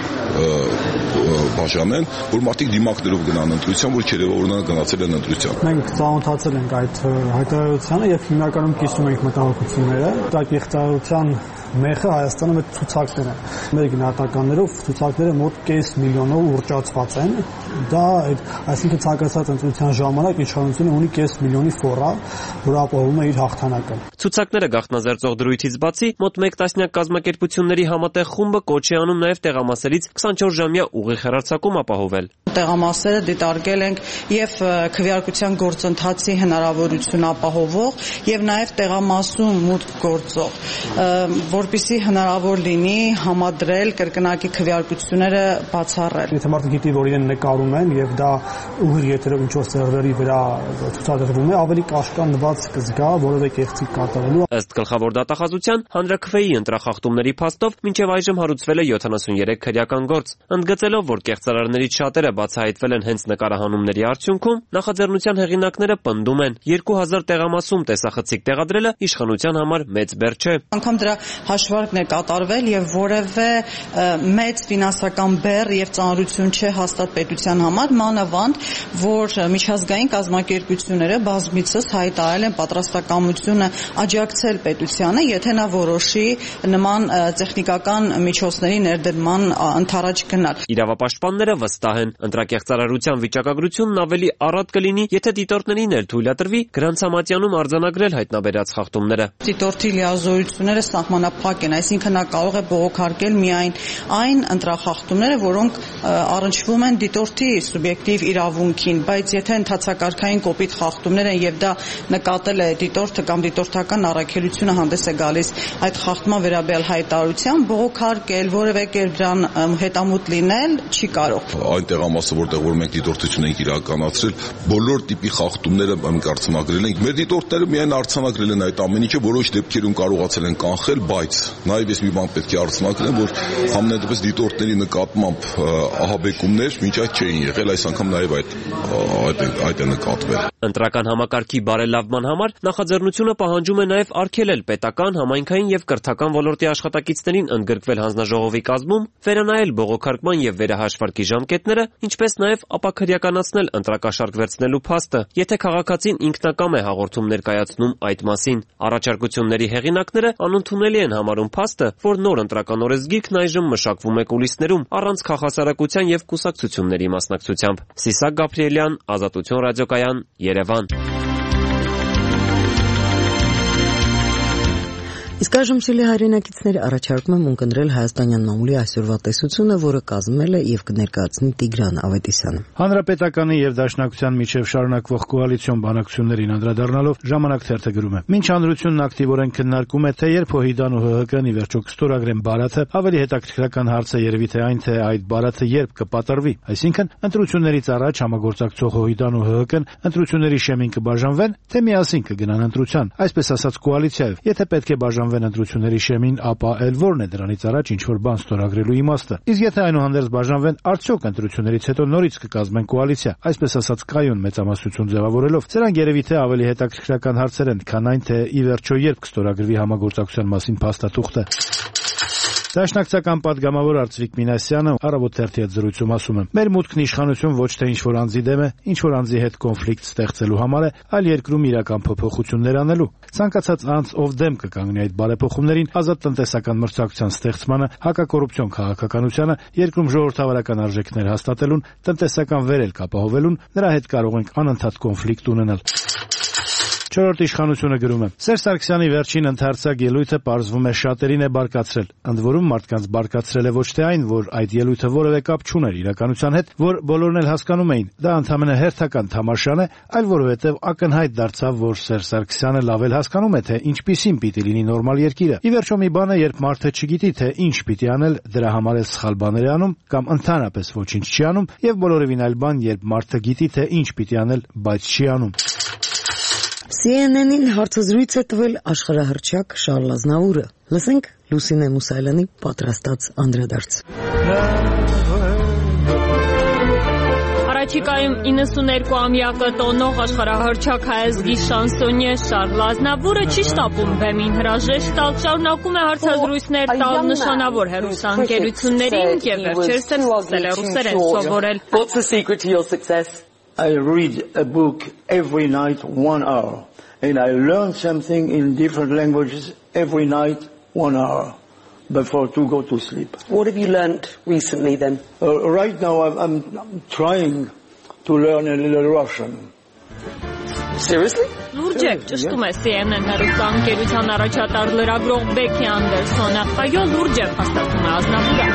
[SPEAKER 18] բաժանեն, որ մարդիկ դիմակներով գնան ընտրության, որ չերևավորնան գնացել են ընտրության։
[SPEAKER 19] Մենք ծանոթացել ենք այդ հայտարարությանը եւ հիմնականում կիսում ենք մտահոգությունները։ Դա կեղծարարության մեխը Հայաստանում այդ ցուցակները մեր գնահատականներով ցուցակները մոտ 500 միլիոնով ուռճացված են։ Դա այսինքն ցանկացած ընտրության ժամանակ իշխանությունը ունի 500 միլիոնի ֆորա, որ ապահովում է իր հաղթանակը։
[SPEAKER 16] Ցուցակները գաղտնազերծող դրույթից բացի մոտ 1 տասնյակ կազմակերպությունների համատեղ խումբը կոչ է անում նաև տեղամասերից 24-ժամյա ուղիղ հեռարձակում ապահովել։
[SPEAKER 17] Տեղամասերը դիտարկել ենք եւ քվեարկության գործընթացի հնարավորություն ապահովող եւ նաեւ տեղամասում մուտք գործող, որպեսզի հնարավոր լինի համադրել կրկնակի քվեարկությունները բացառել։
[SPEAKER 19] Եթե մարդը գիտի, որ իրեն նկարում են եւ դա ուղիղ եթերով ինչ-որ սերվերի վրա ցուցադրվում է, ավելի կաշկանդված կզգա որևէ կեղծիք կատարելու։
[SPEAKER 16] Ըստ գլխավոր դատախազության, հանրաքվեի ընտրախախտումների փաստով մինչև այժմ հարուցվել է 73 քրեական գործ։ Ընդգծելով, որ կեղծարարներից շատերը բացահայտվել են հենց նկարահանումների արդյունքում, նախաձեռնության հեղինակները պնդում են 2000 տեղամասում տեսախցիկ տեղադրելը իշխանության համար մեծ բեռ չէ։
[SPEAKER 17] Անգամ դրա հաշվարկն է կատարվել եւ որևէ մեծ ֆինանսական բեռ եւ ծանրություն չէ հաստատ պետության համար, մանավանդ որ միջազգային կազմակերպությունները բազմիցս հայտարարել են պատրաստակամությունը աջակցել պետությանը, եթե նա որոշի նման տեխնիկական միջոցների ներդրման ընթരാճ գնալ։
[SPEAKER 16] Իրավապաշտպանները վստահ են, ընտրակեղծարարության վիճակագրությունն ավելի առատ կլինի, եթե դիտորդներին էլ թույլատրվի Գրանցամատյանում արձանագրել հայտնաբերած խախտումները։
[SPEAKER 17] Դիտորդի լիազորությունները սահմանափակ են, այսինքն նա կարող է բողոքարկել միայն այն ընտրախախտումները, որոնք առնչվում են դիտորդի սուբյեկտիվ իրավունքին, բայց եթե ընթացակարգային կոպիտ խախտումներ են եւ դա նկատել է դիտորդը կամ դիտորդական առաքելությունը հանդես է գալիս այդ խախտման վերաբերյալ հայտարարության, բողոքարկել, որևէ կերպ դրան հետամուտ լինել չի կարող։
[SPEAKER 18] Այն տեղամասը, որտեղ որ մենք դիտորդություն ենք իրականացրել, բոլոր տիպի խախտումները մենք արձանագրել ենք։ Մեր դիտորդները միայն արձանագրել են այդ ամեն ինչը, որոշ դեպքերում կարողացել են կանխել, բայց նաև ես մի բան պետք է արձանագրեմ, որ համենայնդեպս դիտորդների նկատմամբ ահաբեկումներ մինչ այդ չէին եղել, այս անգամ նաև այդ է նկատվել։
[SPEAKER 16] Ընտրական համակարգի բարելավման համար նախաձեռնությունը պահանջում է նաև արգելել պետական, համայնքային եւ կրթական ոլորտի աշխատակիցներին ընդգրկվել հանձնաժողովի կազմում, վերանայել բողոքարկման եւ վերահաշվարկի ժամկետները, ինչպես նաև ապաքրյականացնել ընտրակաշառք վերցնելու փաստը, եթե քաղաքացին ինքնակամ է հաղորդում ներկայացնում այդ մասին։ Առաջարկությունների հեղինակները անընդունելի են համարում փաստը, որ նոր ընտրական օրենսգիրքն այժմ մշակվում է կուլիսներում, առանց քաղաքասարակության եւ կուսակցությունների մասնակցությամբ։ Սիսակ Գաբրիելյան, Ազատություն ռադիոկայան, Երևան։
[SPEAKER 4] Իսկ այժմ շիլի հայրենակիցները առաջարկում եմ ունկնդրել հայաստանյան մամուլի այսօրվա տեսությունը, որը կազմել է եւ կներկայացնի Տիգրան Ավետիսյանը։
[SPEAKER 20] Հանրապետականի եւ Դաշնակցության միջև շարունակվող կոալիցիոն բանակցություններին անդրադառնալով ժամանակ թերթը գրում է. Մինչ հանրությունն ակտիվորեն քննարկում է, թե երբ ՀՅԴ-ն ու ՀՀԿ-ն ի վերջո կստորագրեն բարաթը, ավելի հետաքրքրական հարց է երևի թե այն, թե այդ բարաթը երբ կպատռվի։ Այսինքն, ընտրություններից առաջ համագործակցող ՀՅԴ-ն ու ՀՀԿ-ն ընտրությունների շեմին կբաժանվեն, թե միասին կգնան ընտրության, այսպես ասած կոալիցիայով։ Եթե պետք է բաժանվեն ընտրությունների շեմին, ապա էլ ո՞րն է դրանից առաջ ինչ-որ բան ստորագրելու իմաստը։ Իսկ եթե այնուհանդերձ բաժանվեն, արդյոք ընտրություններից հետո նորից կկազմեն կոալիցիա, այսպես ասած կայուն մեծամասնություն ձևավորելով։ Սրանք երևի թե ավելի հետաքրքրական հարցեր են, քան այն, թե ի վերջո երբ կստորագրվի համագործակցության մասին փաստաթուղթը։ Դաշնակցական падգամավոր Արծվիկ Մինասյանը Առավոտ թերթի հետ զրույցում ասում է. «Մեր մուտքն իշխանություն ոչ թե ինչ-որ անձի դեմ է, ինչ-որ անձի հետ կոնֆլիկտ ստեղծելու համար է, այլ երկրում իրական փոփոխություններ անելու։ Ցանկացած անձ, ով դեմ կկանգնի այդ բարեփոխումներին, ազատ տնտեսական մրցակցության ստեղծմանը, հակակոռուպցիոն քաղաքականությանը, երկրում ժողովրդավարական արժեքներ հաստատելուն, տնտեսական վերելք ապահովելուն, նրա հետ կարող ենք անընդհատ կոնֆլիկտ ունենալ»։ Չորրորդ իշխանությունը գրում է. Սերժ Սարգսյանի վերջին ընդհարցակ ելույթը պարզվում է շատերին է բարկացրել։ Ընդ որում մարդկանց բարկացրել է ոչ թե այն, որ այդ ելույթը որևէ կապ չուներ իրականության հետ, որ բոլորն էլ հասկանում էին, դա ընդհանրապես հերթական թամաշան է, այլ որովհետև ակնհայտ դարձավ, որ Սերժ Սարգսյանը լավ էլ հասկանում է, թե ինչպիսին պիտի լինի նորմալ երկիրը։ Ի վերջո մի բան է, երբ մարդը չգիտի, թե ինչ պիտի անել, դրա համար էլ սխալ բաներ է անում կամ ընդհանրապես ոչինչ չի անում, եւ բոլորովին այլ բան, երբ մարդը գիտի, թե ինչ պիտի անել, բայց չի անում։
[SPEAKER 4] CNN-ին հարցազրույց է տվել աշխարհահռչակ Շարլ Ազնավուրը։ Լսենք Լուսինե Մուսայելյանի պատրաստած անդրադարձ։
[SPEAKER 21] Առաջիկայում 92-ամյակը տոնող աշխարհահռչակ հայազգի շանսոնյե Շարլ Ազնավուրը չի շտապում բեմին հրաժեշտ տալ, շարունակում է հարցազրույցներ տալ նշանավոր հեռուստաընկերություններին եւ վերջերս սկսել է ռուսերեն սովորել։
[SPEAKER 22] I read a book every night 1 hour, and I learn something in different languages every night 1 hour before to go to sleep.
[SPEAKER 23] What have you learnt recently then?
[SPEAKER 22] Right now I'm trying to learn a little Russian.
[SPEAKER 23] Seriously?
[SPEAKER 21] Լուրջ է, ճշտում է CNN հեռուստաընկերության առաջատար լրագրող Բեքի Անդերսոնը։ Այո, լուրջ է, հաստատում է Ազնավուրը։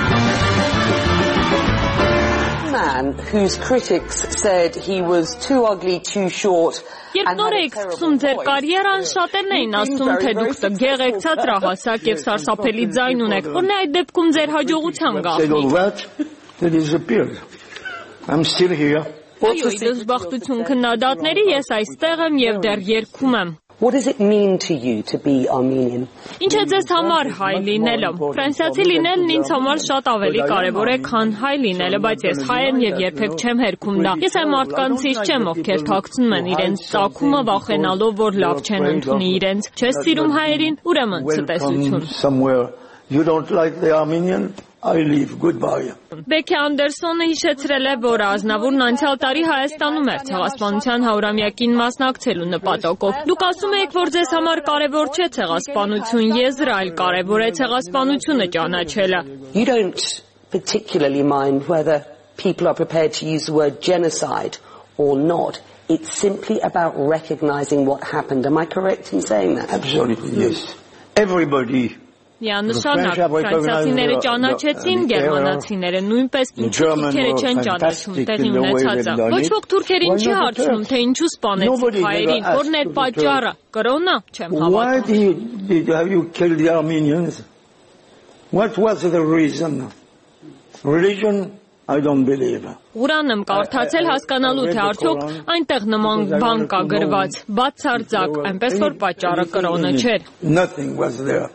[SPEAKER 23] Man whose critics said he was too ugly, too short.
[SPEAKER 21] Երբ նոր եք սկսում ձեր կարիերան, շատերն էին ասում, թե դուք տգեղ եք, ցածրահասակ եւ սարսափելի ձայն ունեք, որն է այդ դեպքում ձեր հաջողության գաղտնիք։
[SPEAKER 22] I'm still here.
[SPEAKER 21] Այո, դժբախտություն քննադատների, ես այստեղ եմ եւ դեռ երգում եմ։
[SPEAKER 23] What does it mean to you to be Armenian?
[SPEAKER 21] Ինչ է ձեզ համար հայ լինելը։ Ֆրանսիացի լինելն ինձ համար շատ ավելի կարևոր է, քան հայ լինելը, բայց ես հայ եմ եւ երբեք չեմ հերքում դա։ Ես այն մարդկանցից չեմ, ովքեր թաքցնում են իրենց ծագումը, վախենալով, որ լավ չեն ընդունի իրենց։ Չես սիրում հայերին, ուրեմն ցտեսություն։
[SPEAKER 22] You don't like the Armenian? I leave. Goodbye.
[SPEAKER 21] Բեքի Անդերսոնը հիշեցրել է, որ Ազնավուրն անցյալ տարի Հայաստանում էր ցեղասպանության 100-ամյակին մասնակցելու նպատակով։ Դուք ասում եք, որ ձեզ համար կարևոր չէ ցեղասպանություն եզրը, այլ կարևոր է ցեղասպանությունը ճանաչելը։
[SPEAKER 23] You don't particularly mind whether people are prepared to use the word genocide or not. It's simply about recognizing what happened. Am I correct in saying that?
[SPEAKER 22] Absolutely, yes. Everybody.
[SPEAKER 21] Միանշանակ, ֆրանսիացիները ճանաչեցին, գերմանացիները նույնպես, ինչու թուրքերը չեն ճանաչում տեղի ունեցածը։ Ոչ ոք թուրքերին չի հարցնում, թե ինչու սպանեցին հայերին, որն էր պատճառը, կրոնը, չեմ հավատում։
[SPEAKER 22] Why have you killed the Armenians? What was the reason? Religion? I don't believe.
[SPEAKER 21] Ուրան եմ կարդացել հասկանալու, թե արդյոք այնտեղ նման բան կա գրված, բացարձակ, այնպես որ պատճառը կրոնը չէր։
[SPEAKER 22] Nothing was there.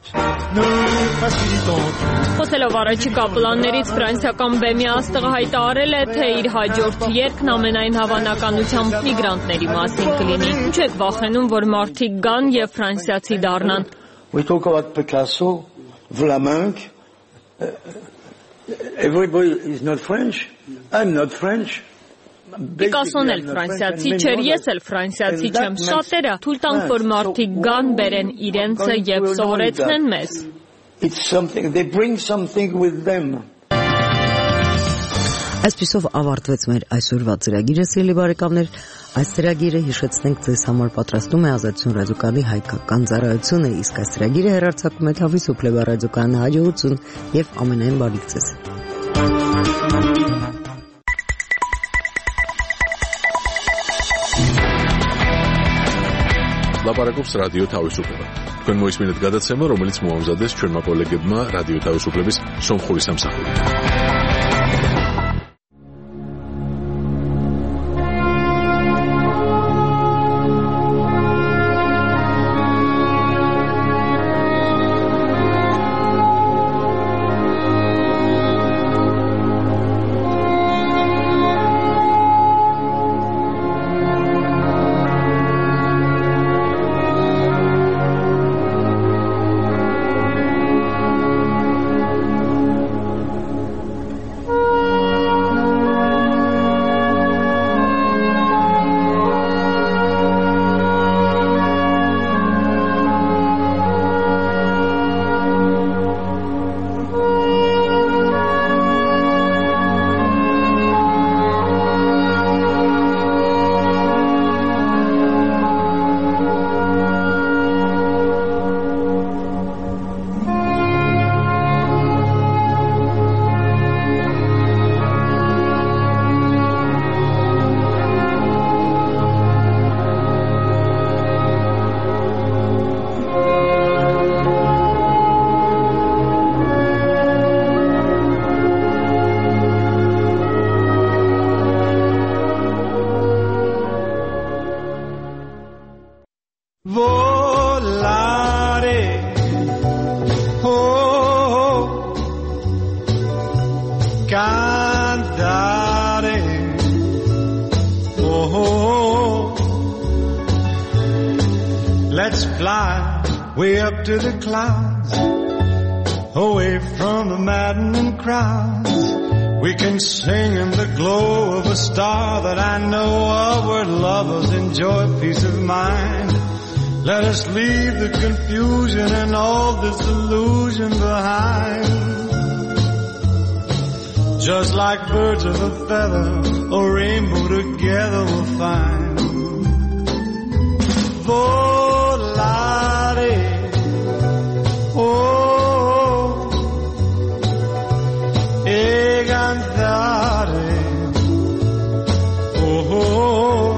[SPEAKER 21] Խոսելով առաջիկա պլաններից, ֆրանսիական բեմի աստղը հայտարարել է, թե իր հաջորդ երգն ամենայն հավանականությամբ միգրանտների մասին կլինի։ Ինչ եք վախենում, որ մարդիկ գան եւ ֆրանսիացի դառնան։
[SPEAKER 22] We talk about Picasso, Vlaminck. Everybody is not French. I'm not French.
[SPEAKER 21] Պիկասոն էլ ֆրանսիացի չէր, ես էլ ֆրանսիացի չեմ։ Շատերը թույլ տանք, որ մարդիկ գան, բերեն իրենցը եւ սովորեցնեն մեզ։
[SPEAKER 22] It's something, they bring something with them.
[SPEAKER 4] Այսպիսով ավարտվեց մեր այսօրվա ծրագիրը, սիրելի բարեկամներ։ Այս ծրագիրը հիշեցնենք ձեզ համար պատրաստում է Ազատություն ռադիոկայանի հայկական ծառայությունը, իսկ այս ծրագիրը հեռարձակում է Թավի Սուպլեվա ռադիոկայանի հաջողություն եւ ամենայն բարիք ձեզ։
[SPEAKER 1] Լապարակობს ռադիո Თავისუფლება. Თქვენ მოისმინეთ გადაცემა, რომელიც მოამზადეს ჩვენმა კოლეგებმა რადიო თავისუფლების სომხური სამსახურით.
[SPEAKER 2] Volare, oh, cantare, oh, let's fly way up to the clouds, away from the maddening crowds. We can sing in the glow of a star that I know of, where lovers enjoy peace of mind. Let us leave the confusion and all disillusion behind. Just like birds of a feather, a rainbow together we'll find. Volare, oh, e cantare, oh.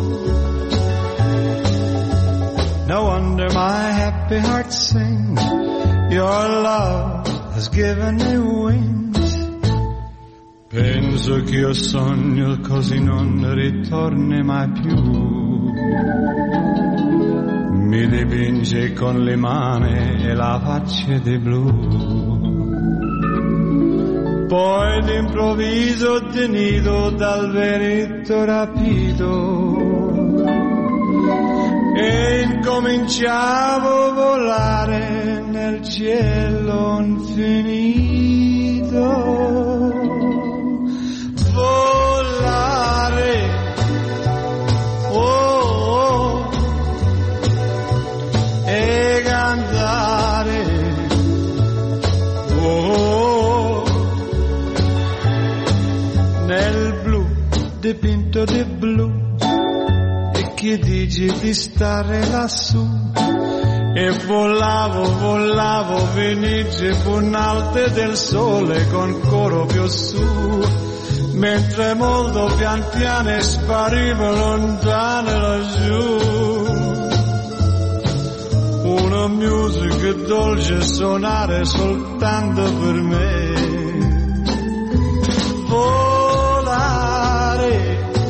[SPEAKER 2] No wonder my happy heart sings. Your love has given me wings. Penso che io sogno così non ritorni mai più. Mi dipinge con le mani e la faccia di blu. Poi d'improvviso tenido dal vento rapido e incominciavo a volare nel cielo infinito. Volare, oh, e cantare, oh, nel blu dipinto di blu. Che dici di stare lassù? E volavo, venice punalte del sole con coro più su, mentre molto pian piano sparivo lontano laggiù. Una musica dolce suonare soltanto per me. Volare,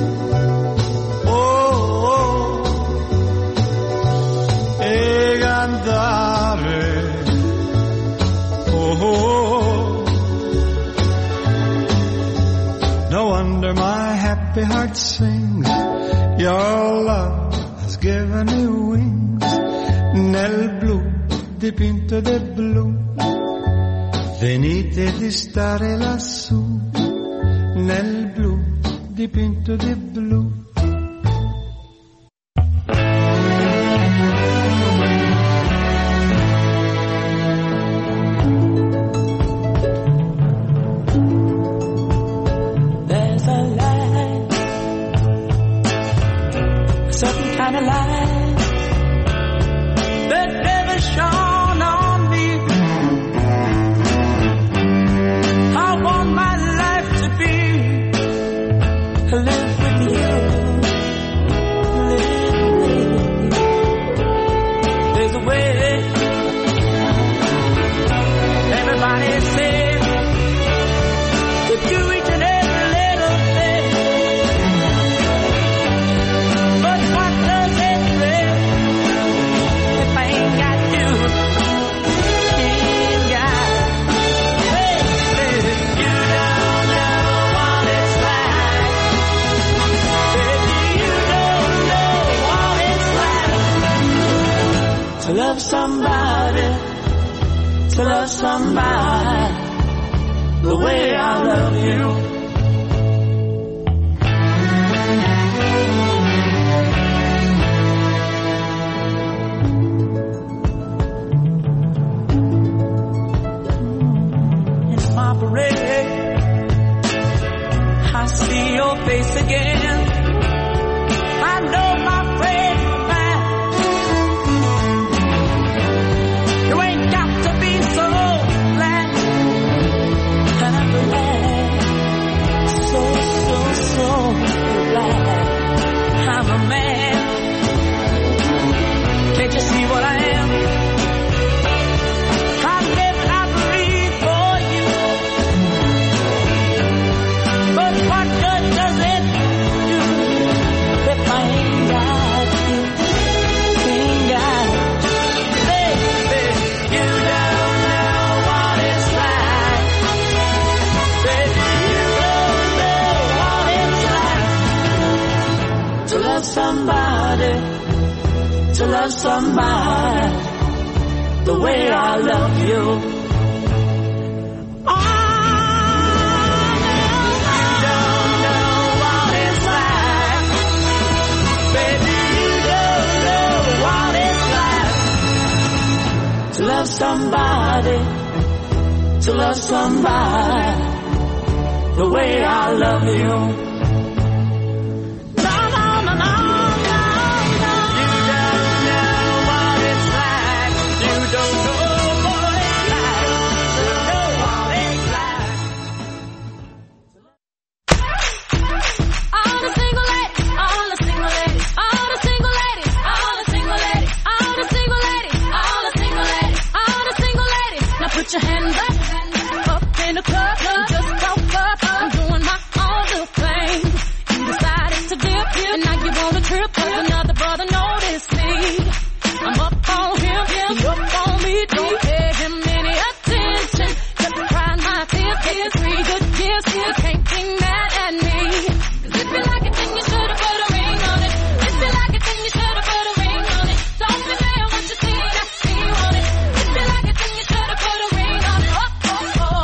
[SPEAKER 2] no wonder my happy heart sings. Your love has given me wings. Nel blu dipinto di blu, venite di stare lassù. Nel blu dipinto di blu.
[SPEAKER 3] To love somebody the way I love you. In my parade, I see your face again. I know my friend of mine. You ain't got to be so glad. I'm glad, so glad I'm a man. Can't you see what I am? I live and I breathe for you. But what good does it do if I ain't got you? Ain't to love somebody the way I love you. To love somebody the way I love you. No, no, no, no, no, no. You don't know what it's like. You don't know what it's like. You know what it's like.
[SPEAKER 5] All the single ladies, all the single ladies, all the single ladies, all the single ladies, all the single ladies, all the single ladies, all the single ladies. Now put your hands up in the club, just broke up. I'm doing my own little thing. You decided to dip, and now you want a trip, 'cause another brother noticed me. I'm up on him, he up on me. Don't pay him any attention. Just crying my tears, getting 3 good years. You can't be mad at me. 'Cause if you like it, then you should've put a ring on it. If you like it, then you should've put a ring on it. Don't be mad what you see, that see on it. If you like it, then you should've put a ring on it. Oh, oh, oh.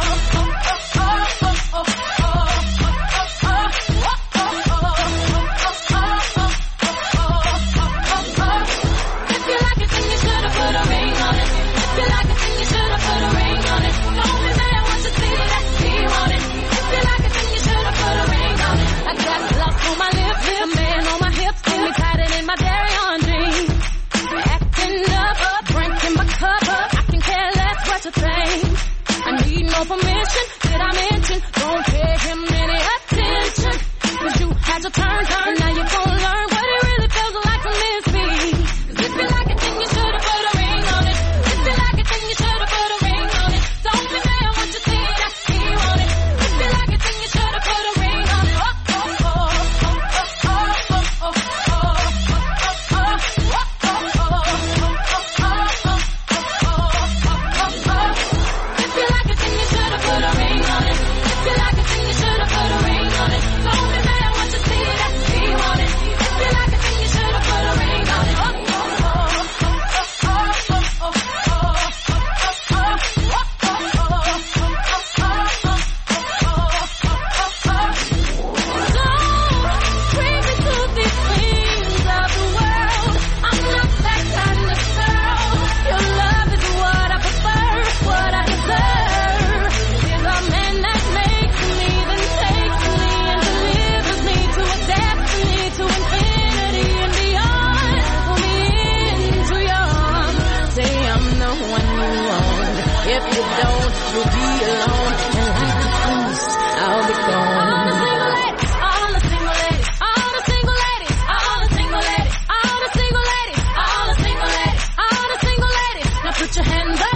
[SPEAKER 5] Permission, did I mention? Don't pay him any attention. 'Cause you had your turn, and now you're gonna learn what it really feels like to miss me. 'Cause if you like it, then you should've put a ring on it. If you like it, then you should've put a ring on it. Don't be mad what you see, that he want it. If you like it, then you should've put a ring on it. Oh, oh, oh, oh, oh, oh, oh, if you like it, then you should've put a ring on it. If you like it, then you should've put a ring on it. Don't be mad what you see, that he want it. If you like it, then you should've put a ring on it. Oh, oh, oh, oh, oh, oh, don't bring me to these things of the world. I'm not that kind of girl. Your love is what I prefer, what I deserve. Is a man that makes me, then takes me and delivers me to a destiny, to infinity and beyond. Pull me into your arms, say I'm the one you want. If you don't, you'll be alone, and like a ghost, I'll be gone. All the single ladies, all the single ladies, all the single ladies, all the single ladies, all the single ladies, all the single ladies. Now put your hands up.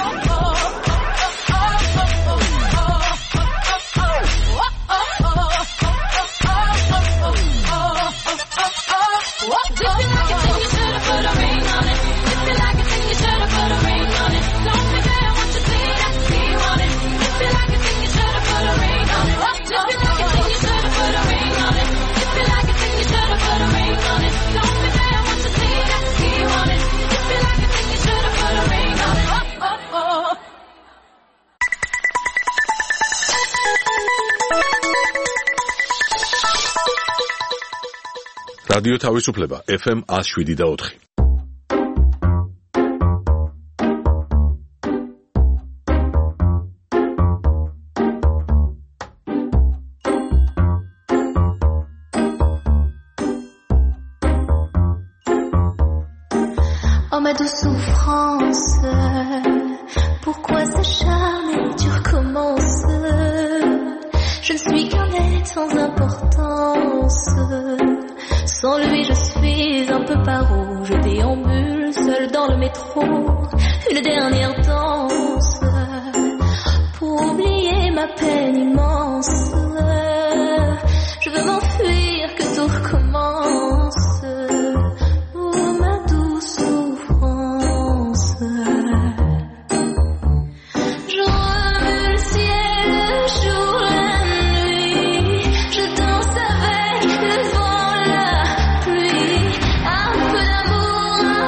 [SPEAKER 5] If you like it, then you should've put a ring on it. If you like it, then you should've put a ring on it. Don't be mad what you see, that he want it. If you like it, then you should've put a ring on it. If you like it, then you should've put a ring on it. If you like it, then you should've put a ring on it. Don't be mad what you see, that he want it. If you like it, then you should've put a ring on it. Oh, oh, oh.
[SPEAKER 1] რადიო თავისუფლება FM 107.4.
[SPEAKER 5] Oh ma douce souffrance, pourquoi s'acharner, tu recommences. Je ne suis qu'un être sans importance. Sans lui je suis un peu paro. Je déambule seul dans le métro. Une dernière danse pour oublier ma peine immense. Je veux m'enfuir, que tout recommence. Oh ma douce souffrance. Je remue le ciel, le jour, la nuit. Je danse avec le vent, la pluie. Un peu d'amour, un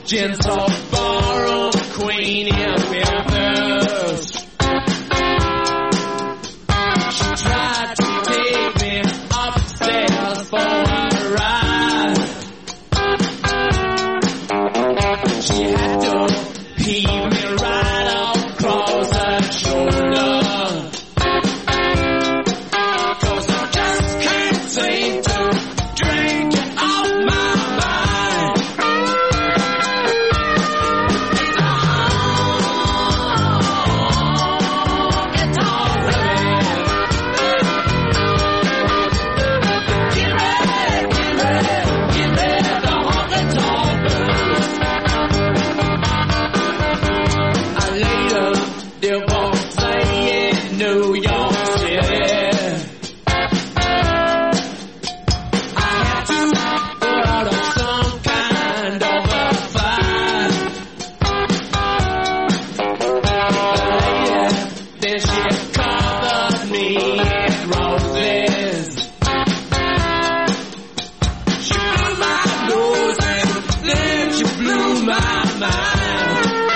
[SPEAKER 3] gentle ballroom queen in Memphis. She tried to take me upstairs for a ride. She had to heave me right across her shoulder. 'Cause I just can't seem to drink you off my mind. It's all right. Get ready to honky-tonk blues. I later divorcee in New York City. I had to put out of some kind of a fight. Later, then she covered me in roses. She blew my nose and then she blew my mind.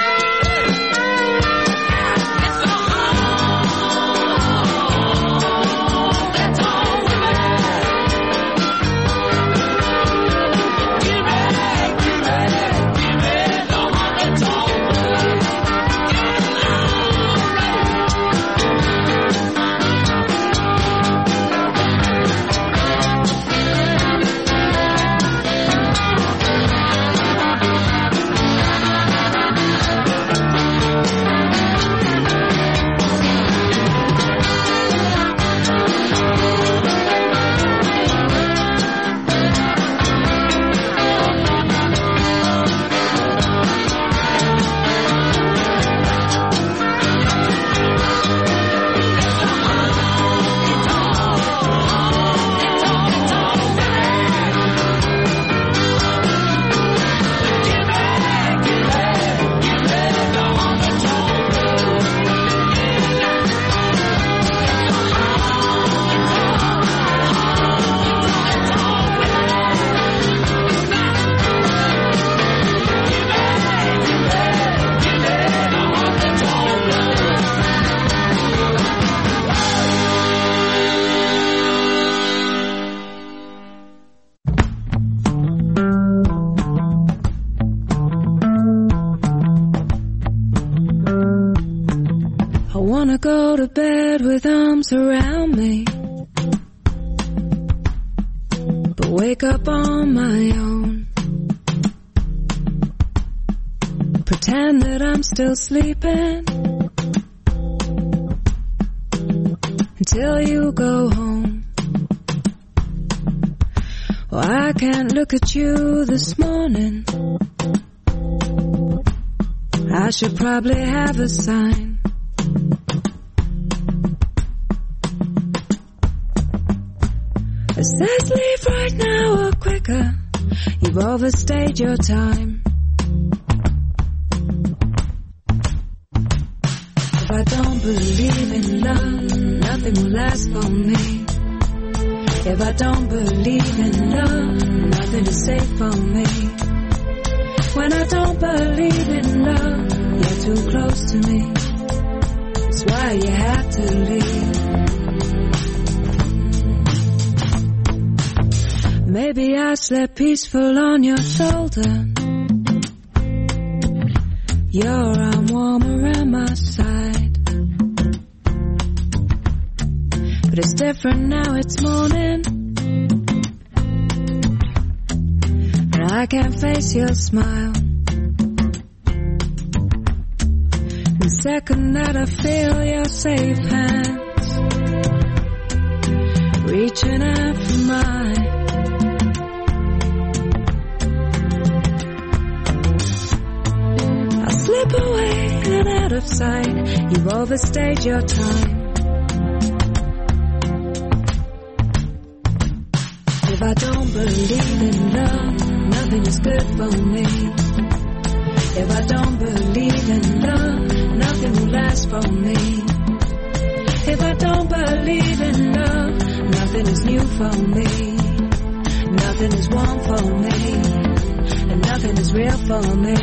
[SPEAKER 5] I wanna go to bed with arms around me, but wake up on my own. Pretend that I'm still sleeping until you go home. Oh, I can't look at you this morning. I should probably have a sign. It says leave right now or quicker. You've overstayed your time. If I don't believe in love, nothing will last for me. If I don't believe in love, nothing is safe for me. When I don't believe in love, you're too close to me. That's why you have to leave. Maybe I slept peaceful on your shoulder, your arm warm around my side. But it's different now, it's morning, and I can't face your smile. The second that I feel your safe hands reaching out for mine, slip away and out of sight. You've overstayed your time. If I don't believe in love, nothing is good for me. If I don't believe in love, nothing will last for me. If I don't believe in love, nothing is new for me. Nothing is warm for me. and nothing is real for me.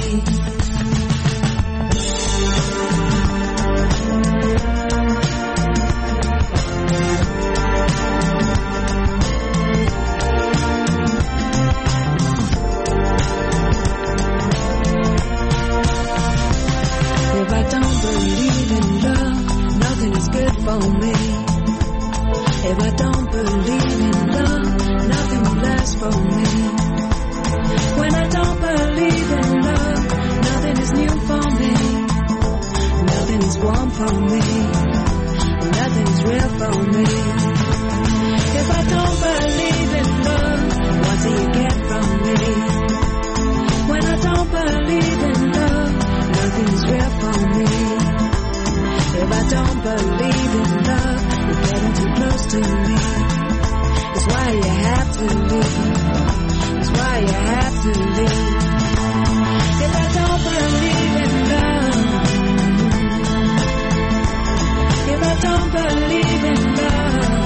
[SPEAKER 5] If I don't believe in love, nothing is good for me. If I don't believe in love, nothing will last for me. When I don't believe in love, nothing is new for me. Nothing is warm for me. Nothing is real for me. If I don't believe in love, what do you get from me? When I don't believe in love, nothing is real for me. If I don't believe in love, you're getting too close to me. That's why you have to leave. That's why you have to leave. If I don't believe in love, if I don't believe in love,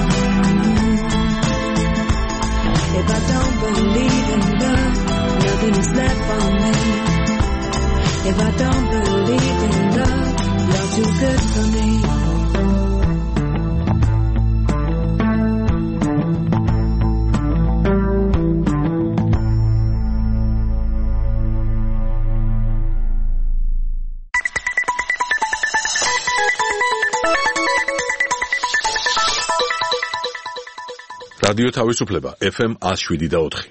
[SPEAKER 5] if I don't believe in love, nothing is left for me. If I don't believe in love, you're too good for me.
[SPEAKER 1] რადიო თავისუფლება FM 107.4.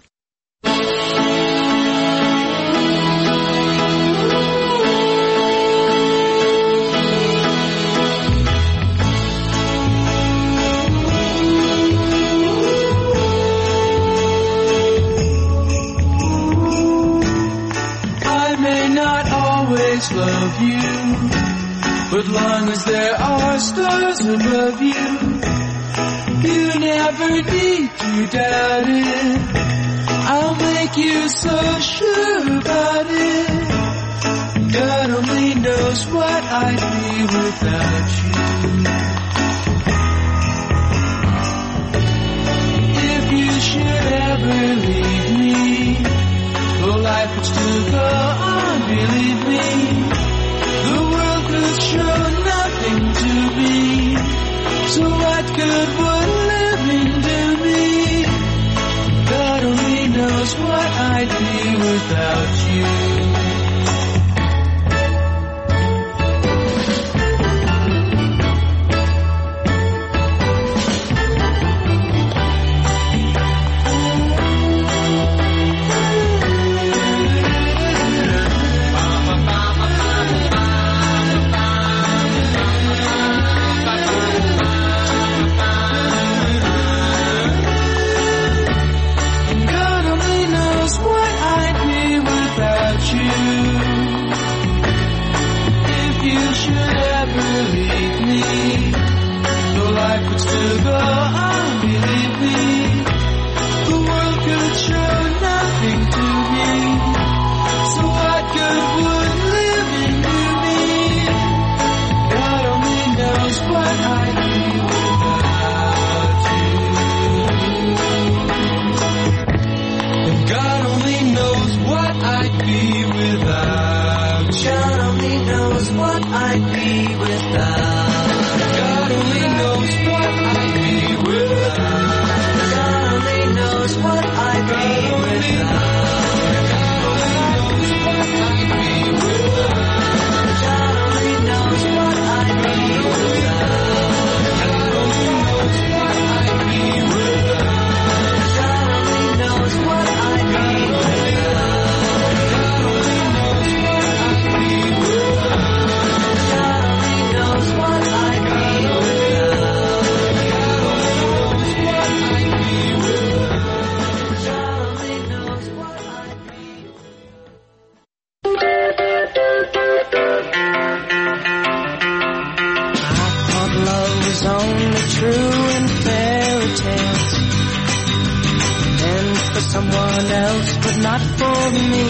[SPEAKER 6] I may not always love you, but long as there are stars above you, you never need to doubt it. I'll make you so sure about it. God only knows what I'd be without you. If you should ever leave me, though life would still go on, believe me, the world could show nothing to me. So what good would living do me? God only knows what I'd be without you.
[SPEAKER 5] someone else, but not for me.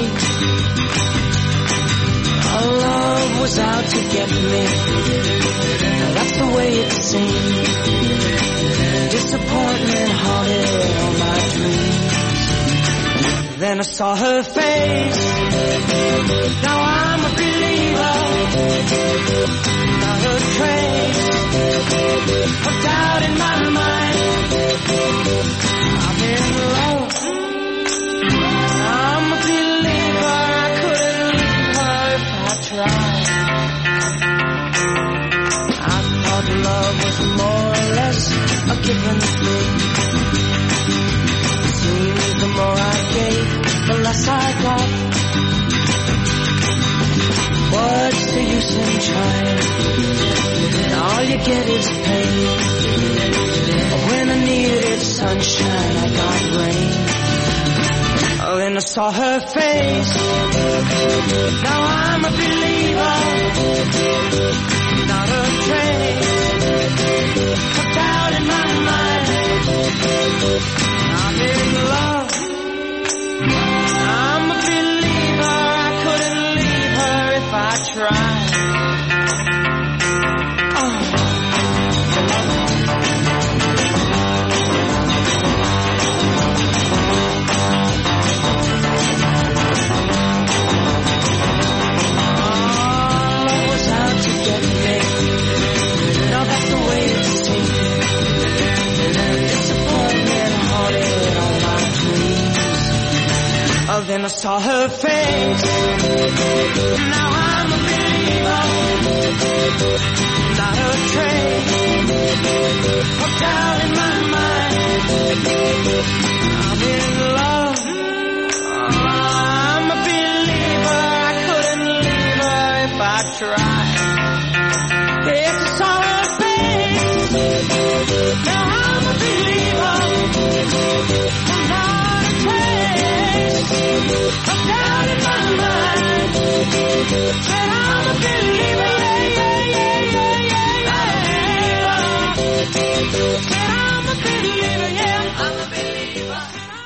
[SPEAKER 5] Our love was out to get me. That's the way it seemed. Disappointment haunted all my dreams.
[SPEAKER 3] Then I saw her face. Now I'm a believer. Not a trace of doubt in my mind. I'm in love. I'm a believer. I couldn't leave her if I tried. I thought love was more or less a given thing. Seems the more I gave, the less I got. What's the use in trying? All you get is pain. When I needed sunshine, I got rain. Oh, then I saw her face. Now I'm a believer. Not a trace of doubt in my mind. I'm in love. I'm a believer. I couldn't leave her if I tried. Then I saw her face. Now I'm a believer. Not a trace of doubt in my mind. I'm in love. I'm a believer. I couldn't leave her if I tried. Yes, I saw her face. Now I'm a believer. Not a trace of doubt in my mind. Said I'm a believer, Said I'm a believer, yeah, I'm a believer.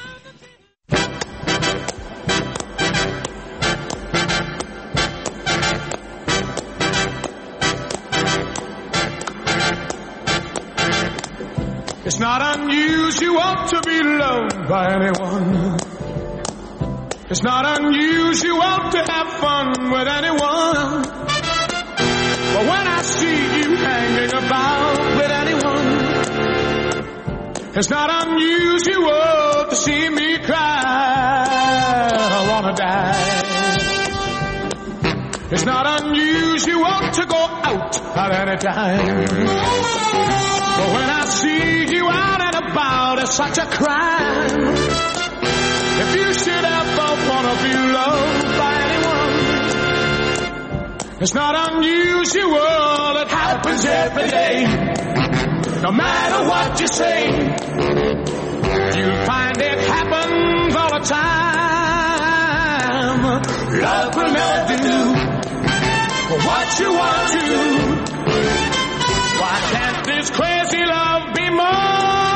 [SPEAKER 2] It's not unusual to be loved by anyone. It's not unusual to have fun with anyone. But when I see you hanging about with anyone, it's not unusual to see me cry. I wanna die. It's not unusual to go out at any time. But when I see you out and about, it's such a crime. If you should ever wanna be loved by anyone, it's not unusual, it happens every day. No matter what you say, you'll find it happens all the time. Love will never do what you want to. Why can't this crazy love be more?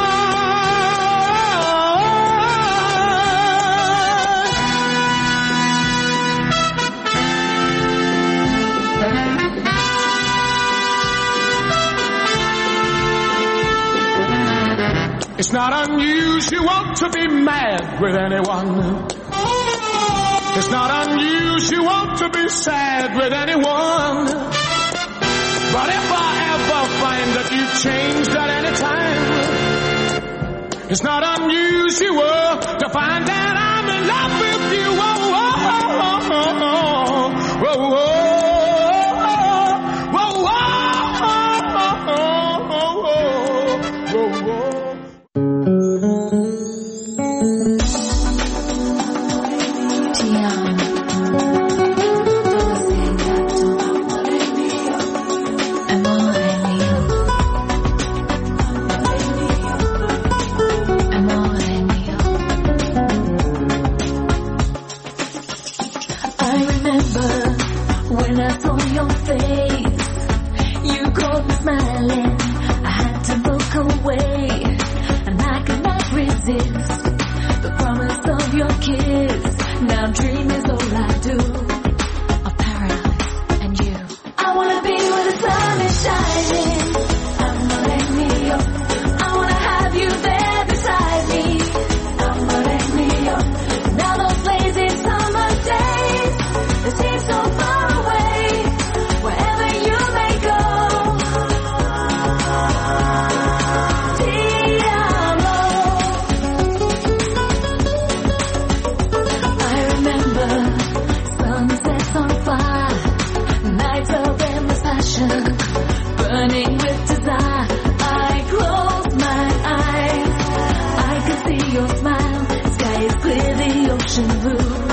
[SPEAKER 2] It's not unusual to be mad with anyone. It's not unusual to be sad with anyone. But if I ever find that you've changed at any time, it's not unusual to find that I'm in love with you. Whoa, whoa, whoa, whoa, whoa, whoa.
[SPEAKER 5] Now ocean blue.